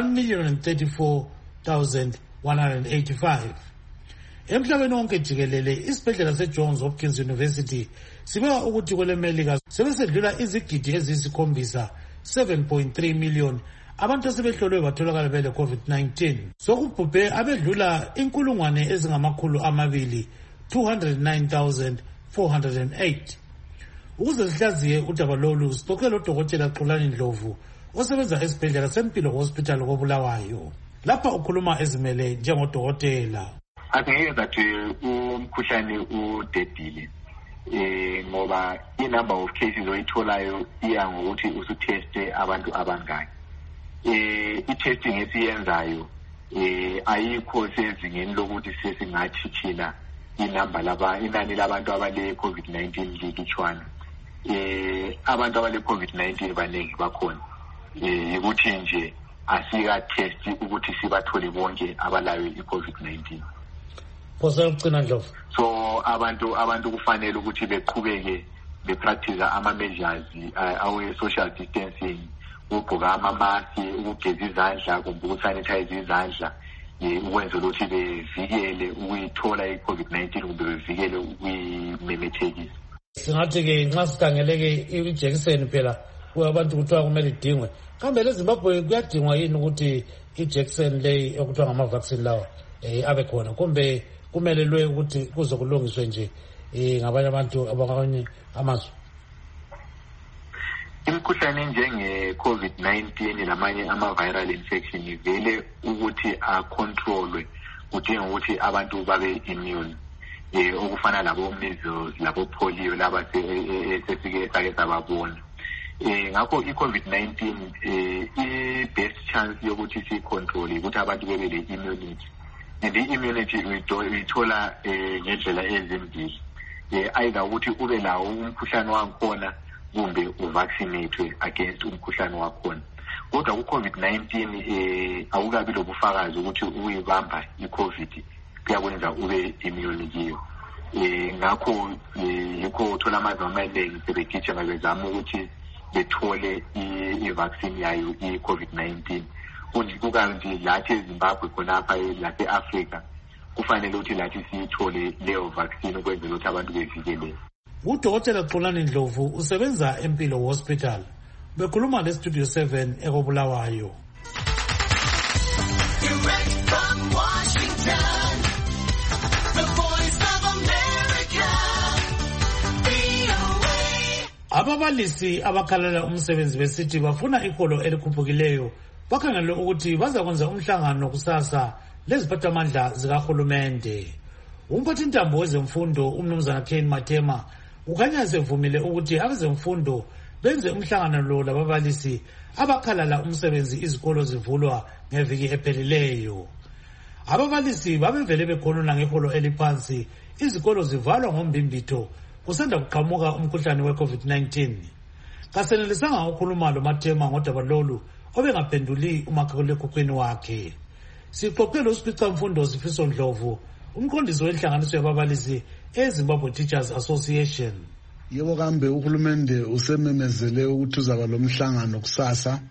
1,034,185. Emhlabeni wonke jikelele isibhedlela seJohns Hopkins University sibeka ukuthi kwelemelika sebesedlula izigidi eziyisikhombisa 7.3 million abantu asebehlolwe batholakala bele COVID-19. Sokubhubhe abedlula inkulungwane ezingamakhulu 209,408. Ukuze sihlaziye udaba lolu sixoxe lodokotela Xolani Ndlovu osebenza esibhedlela sempilo hospital koBulawayo. Lapha ukhuluma ezimele njengodokotela. Angeke zathi umkhuhlane udedile ngoba i-number of cases oyitholayo iya ngokuthi usutheste abantu abangaki. I-testing esiyenzayo ayikho sezingeni lokuthi sesingathi thina inani labantu abale-COVID-19 lilutshwana. Abantu abale-COVID-19 baningi bakhona, ukuthi nje asika-testi ukuthi sibathole bonke abalayo i-COVID-19. So abantu kufanele ukuthi beqhubeke bepractice ama-measures awe-social distancing, ukugqoka amamaski, ukugeza izandla kumbe ukusanitize izandla, ukwenzela ukuthi bevikele ukuyithola i-COVID-19 kumbe bevikele ukuyimemethekisa. Singathi-ke nxa sikhangeleke ijekiseni phela abantu kuthiwa kumele idingwe. Kambe leZimbabwe kuyadingwa yini ukuthi ijekiseni leyi okuthiwa ngama-vaccine lawa abe khona kumbe kumelelwe ukuthi kuze kulungiswe nje ngabanye abantu abakwamanye amazwe? Imikhuhlane njenge-COVID-19 lamanye ama-viral infection vele ukuthi acontrolwe kudinga ukuthi abantu babe immune, okufana labo measles labo polio laba sesike sake sababona. Ngakho i-COVID-19 i-best chance yokuthi siyicontrol ukuthi abantu bebe le-immunity, and i-immunity uyithola ngendlela ezimbili, either ukuthi ube lawo umkhuhlane wakhona kumbe uvaccinatwe against umkhuhlane wakhona. Kodwa ku-COVID-19 awukabi lobufakazi ukuthi uyibamba i-COVID kuyakwenza ube immune kiyo. ngakho yikho uthola amazwe amaningi sebegijima bezama ukuthi bethole i-vaccine yayo i-COVID-19. Kukanti lathi eZimbabwe khonapha lapha e-Afrika kufanele ukuthi lathi siyithole leyo vaccine ukwenzela ukuthi abantu bevikeleke. Udokotela Xolani Ndlovu usebenza eMpilo Hospital. Bekhuluma leStudio 7 ekobulawayo. Ababalisi abakhalela umsebenzi besithi bafuna iholo elikhuphukileyo bakhangele ukuthi bazakwenza umhlangano kusasa leziphathamandla zikahulumende. Umphathintambo wezemfundo umnumzana Ken Matema ukhanya sevumile ukuthi abezemfundo benze umhlangano lo lababalisi abakhalala umsebenzi izikolo zivulwa ngeviki ephelileyo. Ababalisi babevele bekhuluma ngeholo eliphansi izikolo zivalwa ngombimbitho kusanda kuqhamuka umkhuhlane we-COVID-19. Kasenelisanga ukukhuluma lo Matema ngodaba lolu obengaphenduli umakhalekhukhwini wakhe. Sixoxele uSipicamfundo Sifiso Ndlovu, umqondisi wenhlanganiso yababalisi eZimbabwe Teachers Association. Yebo kambe uhulumende usememezele ukuthi uzaba lo mhlangano kusasa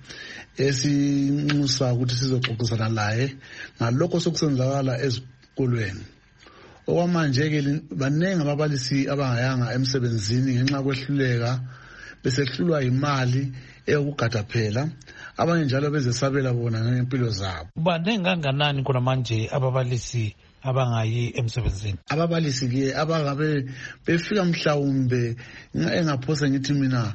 esinxusa ukuthi sizoxoxisana laye ngalokho sokusenzakala ezikolweni. Okwamanje ke baningi ababalisi abangayanga emsebenzini ngenxa kwehluleka besehlulwa imali eyokugada phela, abanye njalo bezesabela bona ngempilo zabo. Baningi kanganani khona manje ababalisi abangayi emsebenzini? Ababalisi ke abangabe befika mhlawumbe engaphose ngithi mina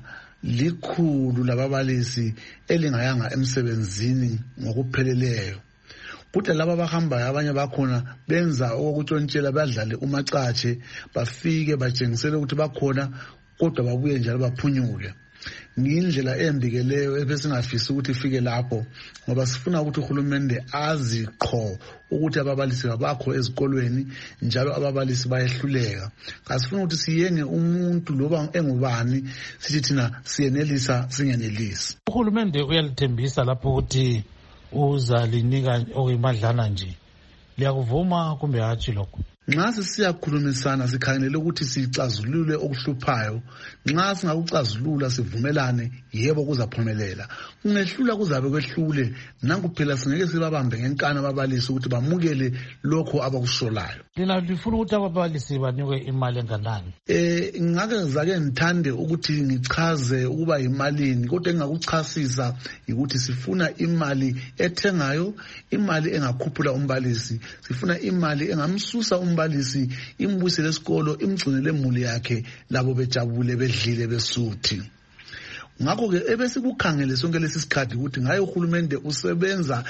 100 lababalisi elingayanga emsebenzini ngokupheleleyo. Kuthi laba bahamba abanye bakhona benza okutshontshela badlale umacatshe bafike batshengisele ukuthi bakhona kodwa babuye njalo baphunyuke. Ngindlela embikeleyo ebesingafisi ukuthi ifike lapho ngoba sifuna ukuthi uhulumende azi qho ukuthi ababalisi babakho ezikolweni njalo ababalisi bayehluleka. Kasifuna ukuthi siyenge umuntu loba engubani sithi thina siyenelisa singenelisi. Uhulumende uyalithembisa lapho ukuthi uzalinika okuyimadlana nje. Liyakuvuma kumbe hatshi lokho? Nxa sisiyakhulumisana sikhangelele ukuthi sicazulule okuhluphayo, nxa singakucazulula sivumelane yebo kuzaphumelela. Kungehlula kuzabe kwehlule nanku phela singeke sibabambe ngenkana ababalisi ukuthi bamukele lokho abakusholayo. Lina lifuna ukuthi ababalisi banikwe imali enganani? Ngake zake ngithande ukuthi ngichaze ukuba imalini kodwa engakuchasisa ukuthi sifuna imali ethengayo, imali engakhuphula umbalisi, sifuna imali engamsusa umbalisi imbuyisele esikolo imgcinele imuli yakhe labo bejabule bedlile besuthi. Ngakho ke ebesikukhangele sonke lesisikhathi ukuthi ngaye uhulumende usebenza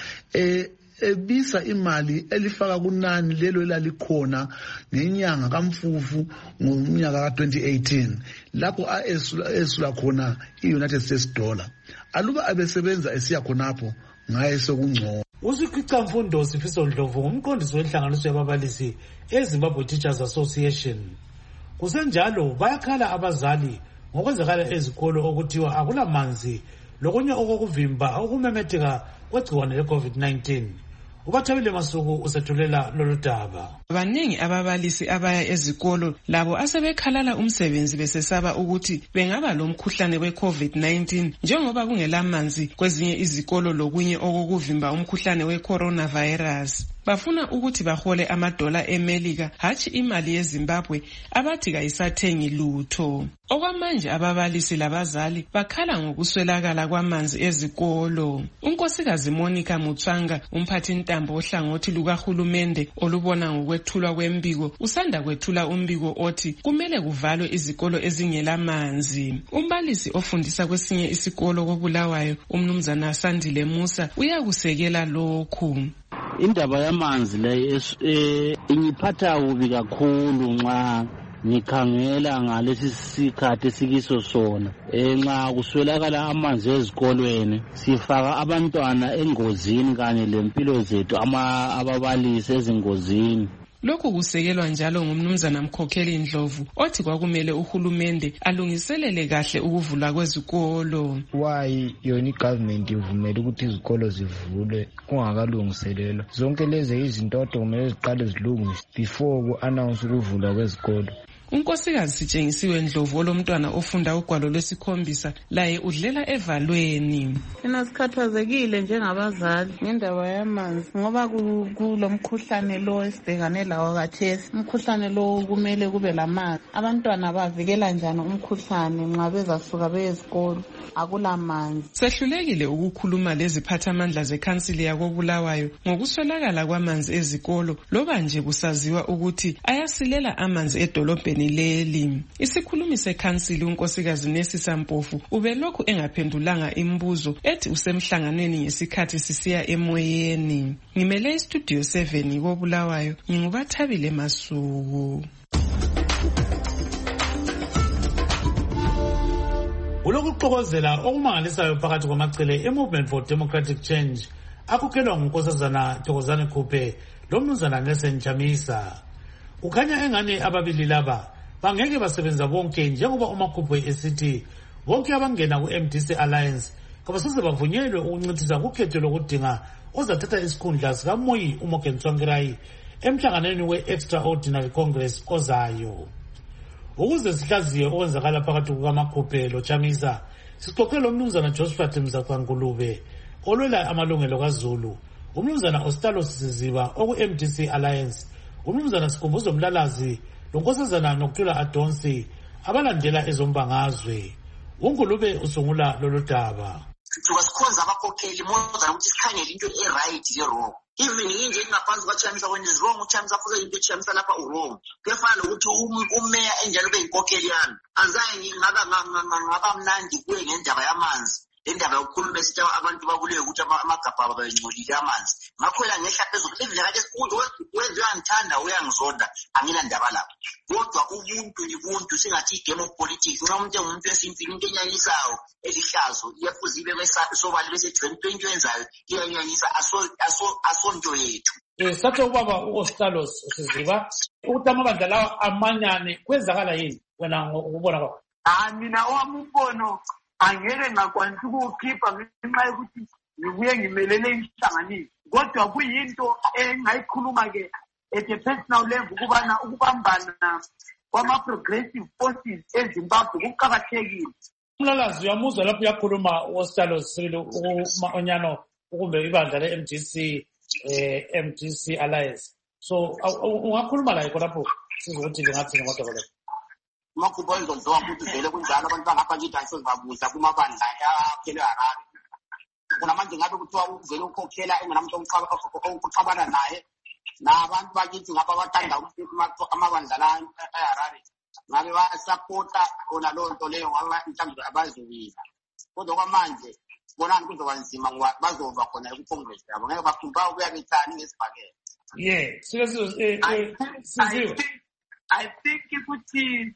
ebisa imali elifaka kunani lelo elalikhona ngenyanga kaMfufu ngomnyaka ka2018 lapho esula khona iUnited States dollar. Aluba abesebenza esiya khonapho ngaye sokungcono. USipicamfundo Sifiso Ndlovu umqondisi wenhlanganiso yababalisi eZimbabwe Teachers Association. Kusenjalo bayakhala abazali ngokwenzakala ezikolo okuthiwa akulamanzi lokunye okokuvimba okumemetheka kwegciwane le-COVID-19. Ubathabile Masuku usethulela lolu daba. Baningi ababalisi abaya ezikolo labo asebekhalala umsebenzi besesaba ukuthi bengaba lomkhuhlane we-COVID-19 njengoba kungelamanzi kwezinye izikolo lokunye okokuvimba umkhuhlane we-coronavirus. Bafuna ukuthi bahole amadola eMelika hatshi imali yeZimbabwe abathi kayisathengi lutho. Okwamanje ababalisi labazali bakhala ngokuswelakala kwamanzi ezikolo. Unkosikazi Monica Mutswanga umphathintambo ohlangothi lukahulumende olubona ngokwethulwa kwembiko usanda kwethula umbiko othi kumele kuvalwe izikolo ezingelamanzi. Umbalisi ofundisa kwesinye isikolo koBulawayo umnumzana Sandile Musa uyakusekela lokhu. Indaba yamanzi le ingiphatha ubi kakhulu nxa ngikhangela ngalesi sikhathi sikiso sona. Nxa kuswelakala amanzi ezikolweni sifaka abantwana engozini kanye lempilo zethu ababalisi ezingozini. Lokhu kusekelwa njalo ngumnumzana Mkhokheli Ndlovu othi kwakumele uhulumende alungiselele kahle ukuvula kwezikolo. Why yona igovernment ivumela ukuthi izikolo zivulwe kungakalungiselelwa? Zonke lezi izinto kumele ziqale zilungiswe before ku-announce ukuvulwa kwezikolo. Unkosikazi Sitshengisiwe Ndlovu olomntwana ofunda ugwalo lwesikhombisa laye udlela evalweni. Thina sikhathazekile njengabazali ngendaba yamanzi ngoba kulomkhuhlane lo esibhekane lawo khathesi. Umkhuhlane lo kumele kube lamanzi. Abantwana bavikela njani umkhuhlane nxa bezasuka bezikolo akulamanzi? Sehlulekile ukukhuluma leziphathamandla zekhansili yakoBulawayo ngokuswelakala kwamanzi ezikolo loba nje kusaziwa ukuthi ayasilela amanzi edolobheni leli. Isikhulumi sekhansili unkosikazi Nesisa Mpofu ubelokhu engaphendulanga imibuzo ethi usemhlanganweni ngesikhathi sisiya emoyeni. Ngimele istudio 7 koBulawayo ngingubathabile Masuku. Ulokuxokozela okumangalisayo phakathi kwamacele eMovement for Democratic Change akukhelwa ngunkosazana Thokozani Khuphe lomnumzana Nelson Chamisa. Ukhanya engani ababili laba bangeke basebenza bonke njengoba uMakhuphe esithi bonke abangena ku-MDC Alliance kabasoze bavunyelwe ukuncithisa kukhetho lokudinga ozathatha isikhundla sikaMoyi uMorgan Tsvangirai emhlanganweni we-Extraordinary Congress ozayo. Ukuze sihlaziye okwenzakala phakathi kukaMakhuphe loChamisa sixoxele umnumzana Josephat Mzaqangulube olwela amalungelo kaZulu, umnumzana Ostalo Siziba oku-MDC Alliance, umnumzana Sikhumbuzo Mlalazi lonkosazana Nokuthula Adonsi abalandela ezombangazwe. uNgulube usungula lolu daba. Sikhonza abakhokheli moza ukuthi sikhangele into e-right le-wrong. Even yinje ingaphansi kwaChamisa when is wrong, uChamisa futhi into eChamisa lapha u-wrong. Kuyafana nokuthi umeya enjalo ube yinkokheli yami. Angizaye ngaba mnandi kuye ngendaba yamanzi. Indaba yokukhuluma esithi abantu babulewe ukuthi amagabha abo bayingcolile amanzi. Ngakho la ngehla phezulu indlela kade sikhulu wenze uyangithanda uyangizonda anginandaba lapho. Kodwa ubuntu nibuntu singathi game of politics. Nxa umuntu engumuntu wesimfini into enyanyisayo elihlazo iyafuze ibe sobali bese 2020 wenzayo iyanyanyisa asonto yethu. Sathi ubaba uOstalo Siziba ukuthi amabandla lawa amanyane kwenzakala yini wena ukubona kwakho? Mina owami umbono angeke ngakwanisa ukukhipha ngenxa yokuthi ngibuye ngimelele inhlanganiso. Kodwa kuyinto engayikhuluma ke at a personal level ukubambana kwama-progressive forces eZimbabwe kuqakathekile. Mlalazi uyamuzwa lapho uyakhuluma uOstalo Siziba onyano ukumbe ibandla le-MDC MDC Alliance. So ungakhuluma la lapho sizokuthi lingathi ngodwa kodwa. Makhuphe ngizozwa ukuthi vele kunjalo abantu bangapha nje idansi babuza kumabandla aphele Harare. Kunamanje ngabe kuthiwa uvele ukhokhela engenamuntu okuxabana naye nabantu bakithi ngapha bathanda amabandla la eHarare. Ngabe bayasupporta khona lo nto leyo ngoba mhlawumbe abazoyila. Kodwa kwamanje bonani kuzoba nzima ngoba bazova khona ku-Congress yabo ngeke bakhumba ukuya bethani ngesibhakela. Yeah, seriously I think ukuthi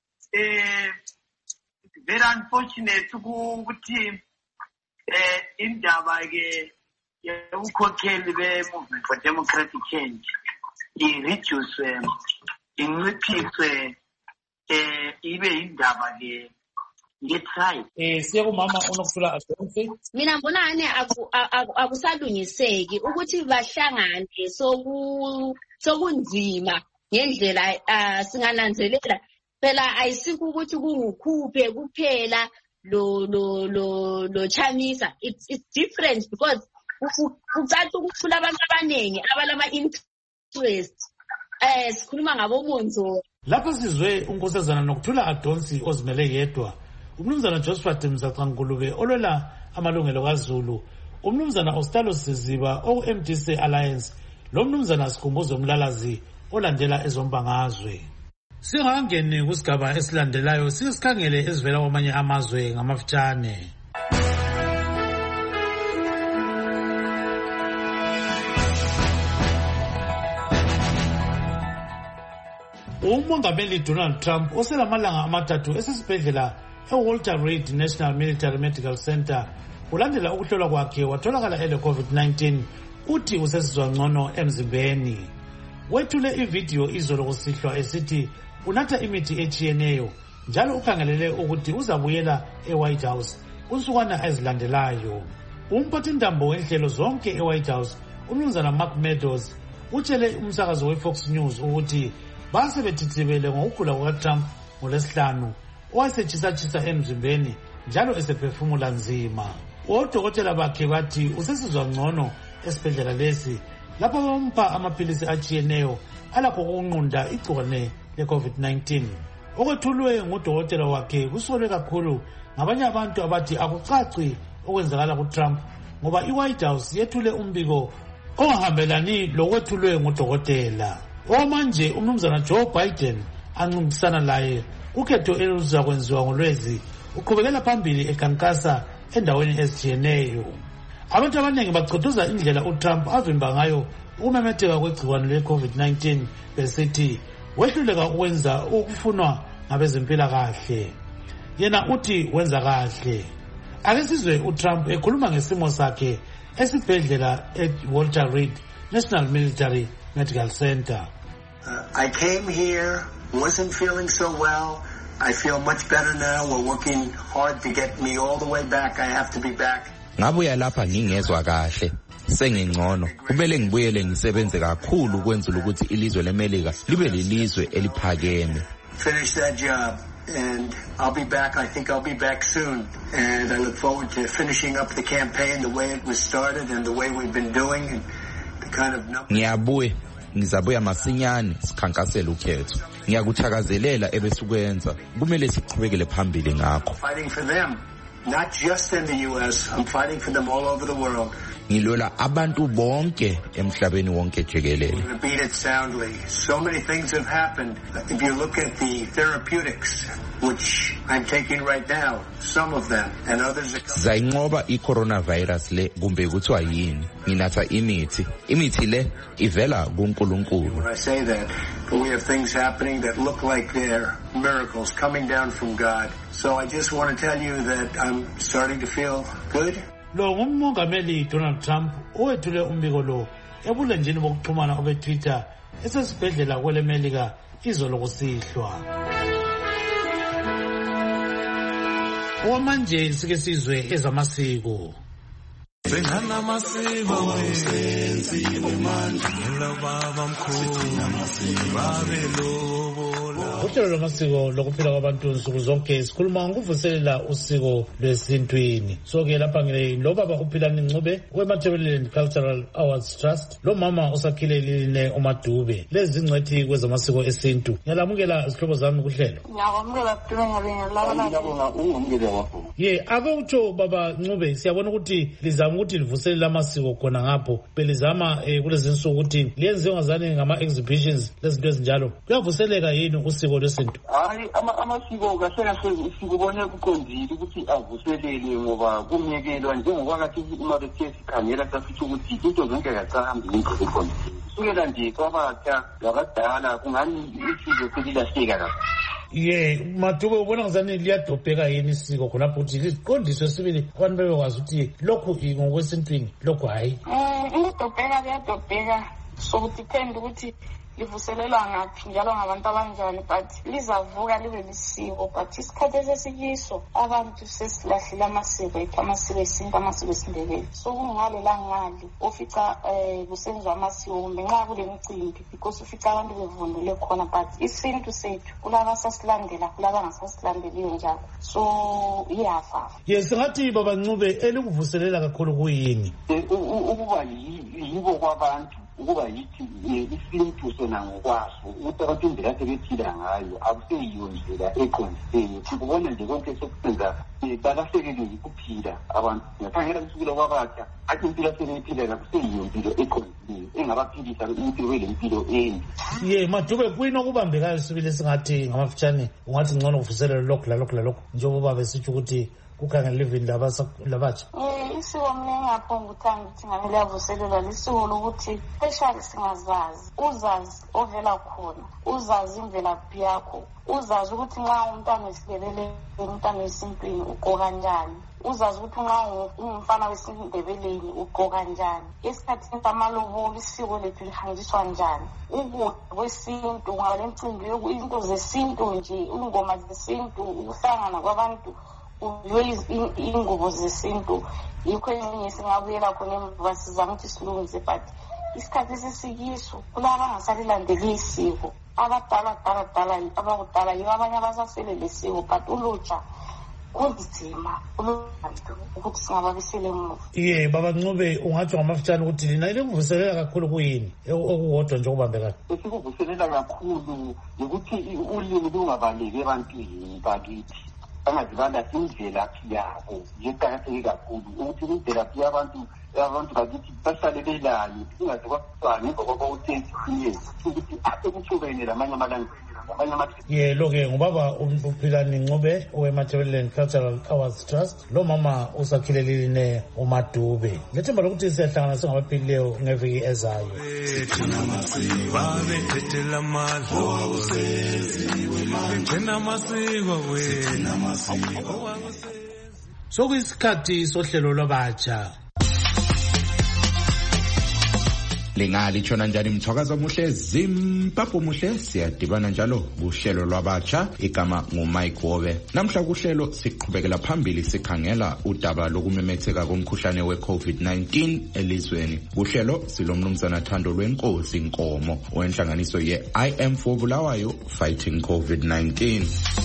it's very unfortunate ukuthi indaba ke yokukhokheli be-Movement for Democratic Change i-reduce inciphiswe ibe indaba ke ngetribe. Siyakumama uNokuthula Adonsi. Mina ngibonani akusalungiseki ukuthi bahlangane sokunzima ngendlela singananzelela phela ayisikho ukuthi kungukhuphe kuphela lo Chamisa. It's different because ucathi ukukhula abantu abaningi abalama interest sikhuluma ngabo Monzo. Lapho sizwe unkosazana Nokuthula Adonsi ozimele yedwa, umnumzana Josephat Mzaqangulube olwela amalungelo kaZulu, umnumzana Ostalo Siziba oku-MDC Alliance, lo mnumzana Sikhumbuzo Mlalazi olandela ezombangazwe. Singakangeni kusigaba esilandelayo sisikhangele ezivela kwamanye amazwe ngamafitshane. Umongameli Donald Trump oselamalanga amathathu esesibhedlela eWalter Reed National Military Medical Center ulandela ukuhlolwa kwakhe watholakala ele-COVID-19 uthi usesizwa ngcono emzimbeni. wethule ividiyo izolo kusihlwa esithi unatha imithi etshiyeneyo njalo ukhangelele ukuthi uzabuyela eWhite House kunsukwana ezilandelayo. Umphathintambo wenhlelo zonke eWhite House uMnumzana Mark Meadows utshele umsakazo weFox News ukuthi basebethithibele ngokugula kukaTrump ngoLwesihlanu owayesetshisa emzimbeni njalo esephefumula nzima. Odokotela bakhe bathi usesizwa ngcono esibhedlela lesi lapho bampa amaphilisi atshiyeneyo alakho ukunqunda igcikwane le-COVID-19. Okwethulwe ngudokotela wakhe kusolwe kakhulu ngabanye abantu abathi akucaci okwenzakala kuTrump ngoba iWhite House yethule umbiko ongahambelani lokwethulwe ngudokotela. Okwamanje uMnumzana Joe Biden ancintisana laye ukhetho eluzakwenziwa ngoLwezi uqhubekela phambili ekhankasa endaweni ezitshiyeneyo. Abantu abaningi bachothoza indlela uTrump avimba ngayo ukumemetheka kwegciwane le-COVID-19 besithi wehluleka ukwenza ukufunwa ngabezempilakahle. Yena uthi wenza kahle. Ake sizwe uTrump ekhuluma ngesimo sakhe esibhedlela eWalter Reed National Military Medical Center. I came here, wasn't feeling so well. I feel much better now. We're working hard to get me all the way back. I have to be back. Ngabuya lapha ngingezwa kahle. Sengingcono. Kumele ngibuyele ngisebenze kakhulu ukwenzela ukuthi ilizwe leMelika libe lilizwe eliphakeme. Finish that job and I'll be back. I think I'll be back soon. And I look forward to finishing up the campaign the way it was started and the way we've been doing and the kind of numbers. Ngizabuya masinyane sikhankasela ukhetho. Ngiyakuthakazelela ebesikwenza. Kumele siqhubekele phambili ngakho. Fighting for them, not just in the US. I'm fighting for them all over the world. Ngilwela abantu bonke emhlabeni wonke jikelele. To beat it soundly. So many things have happened. If you look at the therapeutics, which I'm taking right now, some of them, and others are coming. Zayinqoba i-coronavirus le kumbe kuthiwa yini. Nginatha imithi le ivela kuNkulunkulu. When I say that, but we have things happening that look like they're miracles coming down from God. So I just want to tell you that I'm starting to feel good. Lo ngumongameli Donald Trump owethule umbiko lo ebulenjini bokuxhumana obeTwitter esesibhedlela kweleMelika izolo kusihlwa. Okwamanje sike sizwe ezamasiko. Sengana masiko wesenzile manje lobaba mkhulu babelobola. Uhlelo lwamasiko lokuphila kwabantu nsuku zonke sikhuluma ngokuvuselela usiko lwesintwini. Soke lapha lo baba uPhilani Ncube weMatabeleland Cultural Awards Trust lo mama usakhile line uMadube lezi ngcethi kwezamasiko esintu. Ngiyalamukela isihlobo zami kuhlelo. Ngiyabonga Ye ake utsho baba Ncube siyabona ukuthi lizama ukuthi livuselele amasiko khona ngapho belizama kulezi nsuku ukuthi liyenze ngazane ngama exhibitions lezinto ezinjalo kuyavuseleka yini usiko lwesintu? Hayi amasiko kahle kahle sikubone kuqondile ukuthi avuselele ngoba kumyekelwa njengoba kathi uma bethe sikhangela sasithi ukuthi into zonke kacahambi into ekhona kusukela nje kwabatsha labadala kungani isiko selilahleka kakhulu. Ye Madube ubona ngazani liyadobheka yini isiko khonapho ukuthi liqondiswe sibili abantu bebekwazi ukuthi lokhu ngokwesintwini lokhu hayi idobheka liyadobheka so depend ukuthi livuselelwa ngaphi njalo ngabantu abanjani but lizavuka libe lisiko but isikhathi esesikiso abantu sesilahlile amasiko ethu amasiko esintu amasiko esindebele so kungale la ngali ofica kusenziwa amasiko kumbe nxa kule mcimbi because ufica abantu bevundule khona but isintu sethu kulaba sasilandela kulaba ngasasilandeliyo njalo so iyafa. Yes ngathi baba Ncube elikuvuselela kakhulu kuyini? Ukuba yibo kwabantu ukuba yithi isintu sona ngokwaso ukuthi abantu indlela sebephila ngayo akuseyiyo indlela eqondileyo sikubona nje konke sokusenza balahlekele ukuphila abantu ngakhangela kusukela kwabatsha athi impilo sebephila akuseyiyo impilo eqondileyo engabaphilisa impilo welempilo ende. Ye Madube kuyini okubambekayo sibili singathi ngamafutshane ungathi ngcono kuvuselele lokhu lalokhu njengoba besithi ukuthi kukhangela livini labatsha. Isiko mina ngapho ngithanda ukuthi ngamele yavuselelwa lisiko lokuthi especially singazazi, uzazi ovela khona, uzazi imvelaphi yakho, uzazi ukuthi nxa umntwana wesindebele umntwana wesintwini ugqoka kanjani, uzazi ukuthi nxa ungumfana wesindebeleni ugqoka kanjani, esikhathini samalobolo isiko lethu lihanjiswa njani, ukudla kwesintu ngale mcimbi izinto zesintu nje, ingoma zesintu, ukuhlangana kwabantu kudliwe ingubo zesintu. Yikho ezinye singabuyela khona emva sizama ukuthi silungise, but isikhathi esisikiso kulaba abangasalilandeli isiko, abadala abakudala yibo abanye abasasele lesiko, but ulutsha kunzima ukuthi singababisele emuva. Baba Ncube, ungatsho ngamafitshane ukuthi lina ilikuvuselela kakhulu kuyini okukodwa nje okubambekayo? Esikuvuselela kakhulu ukuthi ulimi lungabaleki ebantwini bakithi, bangazibala imvelaphi yabo yeqakatheke kakhulu, ukuthi imvelaphi yabantu bakithi bahlale belali, singaze kwafana emva kwaba-10 ukuthi ekuthubene lamanye amalanga. Lo-ke ngubaba uPhilani Ncube owemathebeleni Cultural Awards Trust, lo mama usakhilelile uMadube. Lethemba lokuthi siyahlangana singabaphilileyo ngeviki ezayo. Sokuyisikhathi sohlelo lwabatsha. Lingalithona njani mthwakazi omuhle, Zimbabwe muhle, siyadibana njalo kuhlelo lwabatsha, igama nguMike Wobe. Namhla kuhlelo siqhubekela phambili sikhangela udaba lokumemetheka komkhuhlane we-COVID-19 elizweni. Kuhlelo silomnumzana Thando Lwenkosi Nkomo owenhlanganiso ye-I Am for Bulawayo Fighting COVID-19.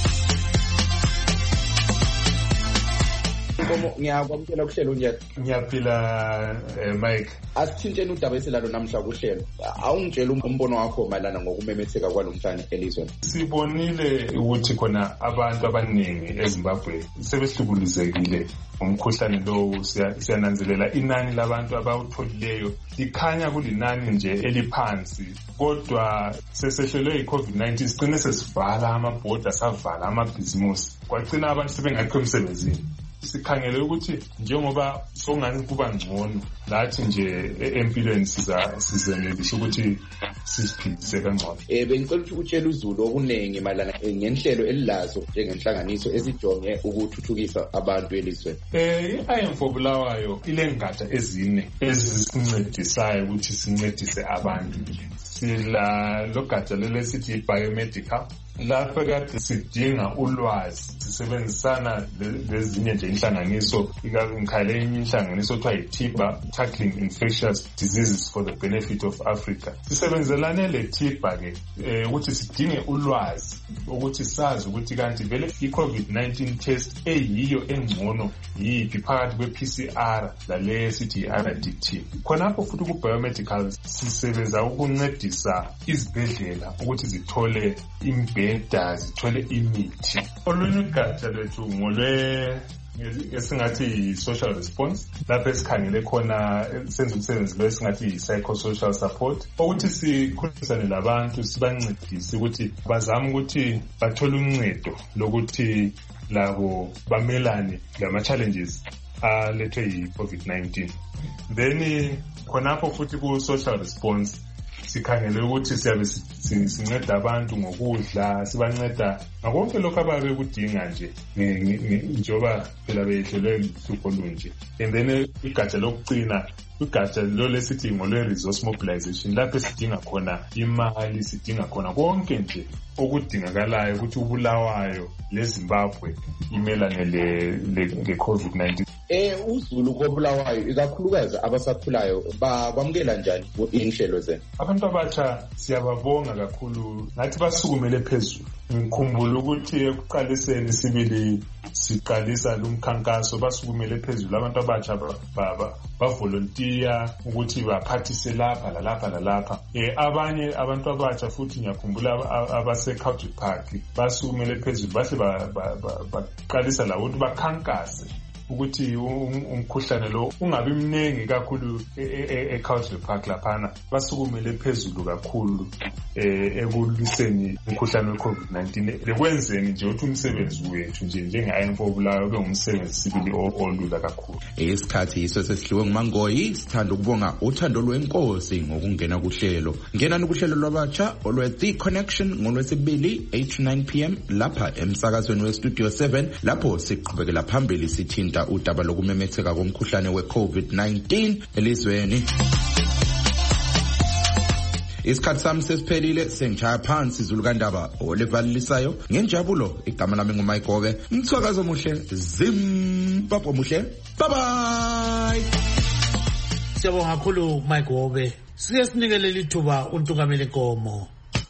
Nkomo, ngiyakwamukela kuhlelo njani? Ngiyaphila Mike. Asithintsheni udaba esilalo namhla kuhlelo. Awungitshela umbono wakho mayelana ngokumemetheka kwalomhlanje elizweni. Sibonile ukuthi khona abantu abaningi eZimbabwe sebehlukuluzekile umkhuhlane lo. Siyananzelela inani labantu abawutholileyo likhanya kulinani nje eliphansi, kodwa sesehlelwe i-COVID-19 sigcine sesivala amabhoda, savala amabhizimusi, kwagcina abantu sebengakho emsebenzini. Sikhangele ukuthi njengoba songani kuba ngcono lathi nje empilweni sizenelisha ukuthi sisiphilise kangcono. Bengicela ukuthi utshele uZulu okunengi mayelana ngenhlelo elilazo njengenhlanganiso ezijonge ukuthuthukisa abantu elizweni. I Am for Bulawayo ilengatsha ezine ezisincedisayo ukuthi sincedise abantu. Sila logatsha lelesithi biomedical, lapho kade sidinga ulwazi, sisebenzisana lezinye nje inhlanganiso, ngikhale enye inhlanganiso kuthiwa yi-TIBA, Tackling Infectious Diseases for the Benefit of Africa. Sisebenzelane le-TIBA-ke ukuthi sidinge ulwazi ukuthi sazi ukuthi kanti vele i-COVID-19 test eyiyo engcono yiphi phakathi kwe-PCR lale sithi i-RDT. Khonapho futhi ku-biomedical sisebenza ukuncedisa izibhedlela ukuthi zithole imbheda, zithole imithi. Olunye ugatsha lwethu esingathi yi-social response, lapho esikhangele khona senza umsebenzi lo esingathi yi-psychosocial support, ukuthi sikhulumisane labantu sibancedise ukuthi bazame ukuthi bathole uncedo lokuthi labo bamelane lama-challenges alethwe yi-COVID-19. Then khonapho futhi ku-social response sikhangele ukuthi siyabe sinceda abantu ngokudla, sibanceda ngakonke lokho ababe kudinga nje njengoba phela behlelwe luhlupho lunje. And then igatsha lokucina, igatsha lo lesithi ngolwe-resource mobilization, lapho sidinga khona imali, sidinga khona konke nje okudingakalayo ukuthi uBulawayo leZimbabwe imelane le-COVID-19. uZulu koBulawayo ikakhulukazi abasakhulayo bakwamukela njani inhlelo zenu? Abantu abatsha siyababonga kakhulu, nathi basukumele phezulu. Ngikhumbula ukuthi ekuqaliseni sibili siqalisa lumkhankaso basukumele phezulu, abantu abatsha bavolontiya ukuthi baphathise lapha lalapha lalapha. Abanye abantu abatsha futhi ngiyakhumbula abase-Country Park basukumele phezulu bahle baqalisa labo ukuthi bakhankase ukuthi umkhuhlane lo ungabi mningi kakhulu eCountry Park laphana basukumele phezulu kakhulu ekulwiseni umkhuhlane we-COVID-19 lekwenzeni nje ukuthi umsebenzi wethu nje njenge-INFO Bulawayo kube ngumsebenzi sibili olula kakhulu. Isikhathi yiso sesidliwe nguMangoyi. Sithanda ukubonga uthando lwenkosi ngokungena kuhlelo. Ngenani kuhlelo lwabatsha olwe-The Connection ngolwesibili 8-9 p.m. lapha emsakazweni weStudio 7 lapho siqhubekela phambili sithinta udaba lokumemetheka komkhuhlane we-COVID-19 elizweni. Isikhathi sami sesiphelile sengishaya phansi izulukandaba olivalisayo ngenjabulo. Igama lami nguMike Gobe. Mthwakazo muhle, Zimbabwe muhle. Bye bye. Siyabonga kakhulu Mike Gobe. Sike sinikele lithuba uNtungameli Nkomo.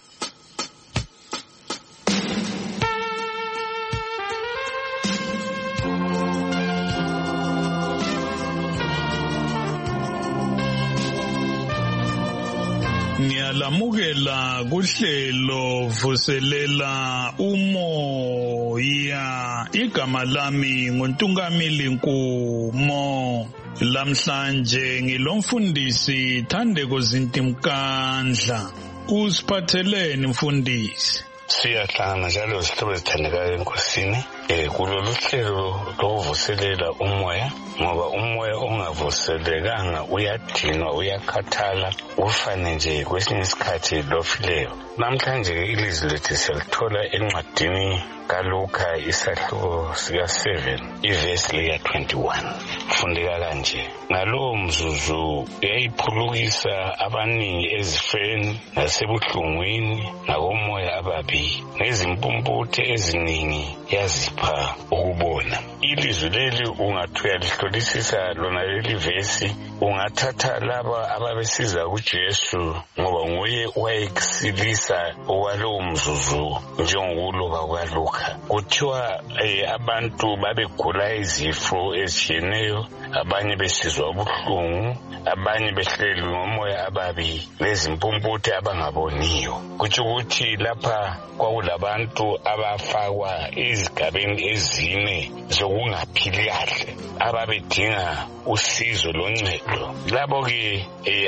Ngiyalamukela kuhlelo vuselela umoya. Igama lami nguNtungameli Nkomo. Lamhlanje ngilomfundisi Thandeko Zintimkandla. Usiphatheleni mfundisi? Siyahlangana njalo izihlobo ezithandekayo enkosini kulolu hlelo lokuvuselela umoya, ngoba umoya ongavuselekanga uyadinwa, uyakhathala, ufane nje kwesinye isikhathi lofileyo. Namhlanje ilizwi lethu siyalithola encwadini kaLuka isahluko sika-7 ivesi lika-21. Fundeka kanje: ngalowo mzuzu yayiphulukisa abaningi ezifeni nasebuhlungwini nakomoya ababi, ngezimpumputhe eziningi yazipha ukubona. Ilizwi leli ungathi uyalihlolisisa lona leli vesi, ungathatha laba ababesiza kuJesu ngoba nguye wayesilisa okwalowo mzuzu njengokuloba kwaLuka. Kuthiwa abantu babegula izifo ezitshiyeneyo, abanye besizwa ubuhlungu, abanye behlelwe ngomoya ababi lezimpumputhe abangaboniyo. Kutsho ukuthi lapha kwakulabantu abafakwa ezigabeni ezine zokungaphili kahle, ababedinga usizo loncedo. Labo-ke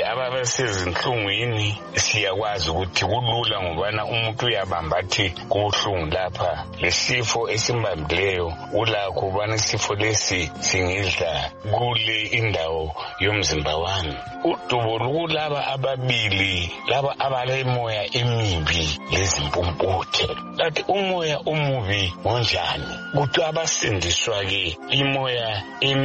ababesezinhlungwini siyakwazi ukuthi kulula ngobana umuntu uyabamba athi kubuhlungu lapha, lesifo esimbambileyo ulakho ubana isifo lesi singidla kule indawo yomzimba wami. Udubo lukulaba ababili, laba abalemoya emibi lezimpumputhe. Kanti umoya omubi ngonjani? Kuthi abasindiswa-ke imoya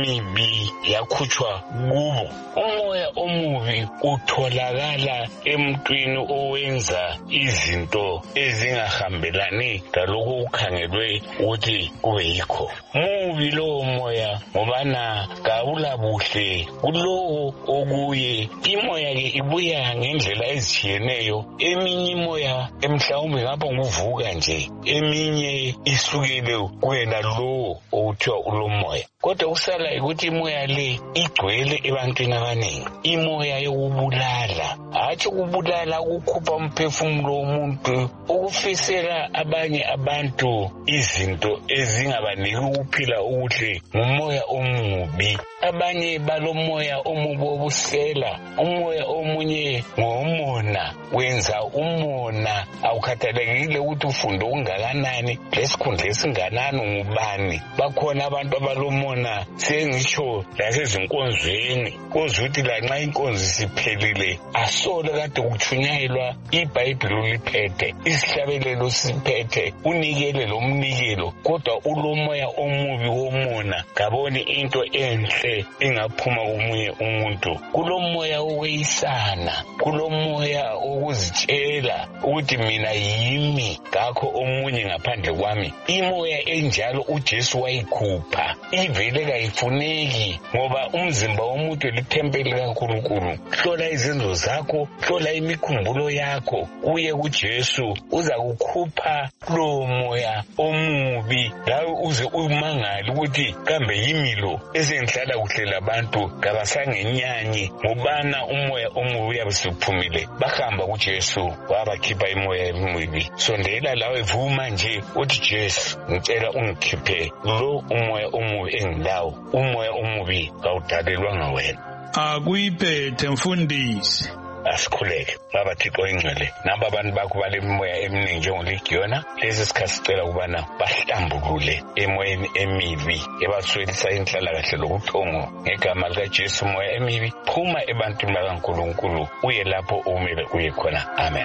emibi yakhutshwa kubo. Umoya omubi utholakala emntwini owenza izinto ezingahambelani lalokho ukhangelwe ukuthi kube yikho. Mubi lowo moya ngobana kawulabuhle kulowo okuye. Imoya-ke ibuya ngendlela ezitshiyeneyo. Eminye imoya emhlawumbe ngapha nguvuka nje, eminye isukele kuwena lowo okuthiwa ulomoya. Kodwa kusala ukuthi imoya le igcwele ebantwini abaningi. Imoya yokubulala, hatshi ukubulala ukukhupha umphefumulo womuntu, ukufisela abanye abantu izinto ezingabaniki ukuphila okuhle, ngumoya omubi. Abanye balomoya omubi obusela. Umoya omunye ngomona, wenza umona. Awukhathalekile ukuthi ufunde ungakanani, lesikhundla esinganani, ngubani. Bakhona abantu abalomona sengitsho lasezinkonzweni, kozwa ukuthi lanxa inkonzo siphelile asole kade kutshunyayelwa iBhayibheli uliphethe, isihlabelelo siphethe, unikele lomnikelo, kodwa ulomoya omubi womona. Ngaboni into enhle engaphuma komunye umuntu. Kulomoya wokweyisana, kulomoya wokuzitshela ukuthi mina yimi, ngakho omunye ngaphandle kwami. Imoya enjalo uJesu wayikhupha, ivele kayifuneki ngoba umzimba womuntu lithempeli kaNkulunkulu. Hlola izenzo zakho, hlola imikhumbulo yakho, uye kuJesu, uza kukhupha lowo moya omubi, lawe uze umangale ukuthi kambe yimi lo esengihlala kuhle labantu kabasangenyanyi ngobana umoya omubi uyabisuphumile. Bahamba kuJesu wabakhipha imoya emibi. Sondela lawe, vuma nje uthi Jesu, ngicela ungikhiphe lo umoya omubi engilawo umoya omubi kawudalelwanga wena. Akuyiphethe mfundisi. Asikhuleke baba Thixo ingcwele nabo abantu bakho bale moya eminingi njengoligiyona lesi sikhathi sicela ukubana bahlambulule emoyeni emibi ebaswelisa inhlalakahle lobuthongo ngegama likaJesu. Moya emibi phuma ebantwini bakaNkulunkulu uye lapho umele uye khona. Amen.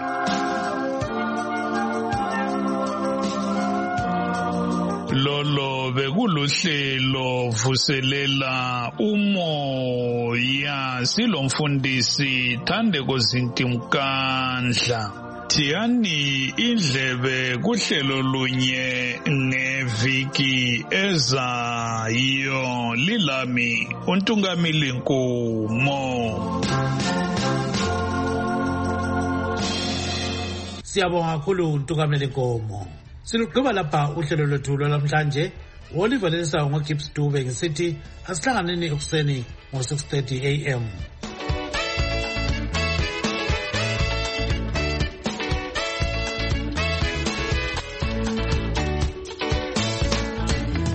Lolo bekuluhlelo vuselela umoya silomfundisi Thandeko Zintimkandla. Thiyani indlebe kuhlelo lunye ngeviki ezayo. Lilami uNtungamili Nkumo. Siyabonga kakhulu uNtungamili Nkomo. Silugqiba lapha uhlelo lwethu lwamhlanje. Oliver Lensa ngoGibbs Dube ngisithi asihlanganeni ekuseni ngo 6:30 AM.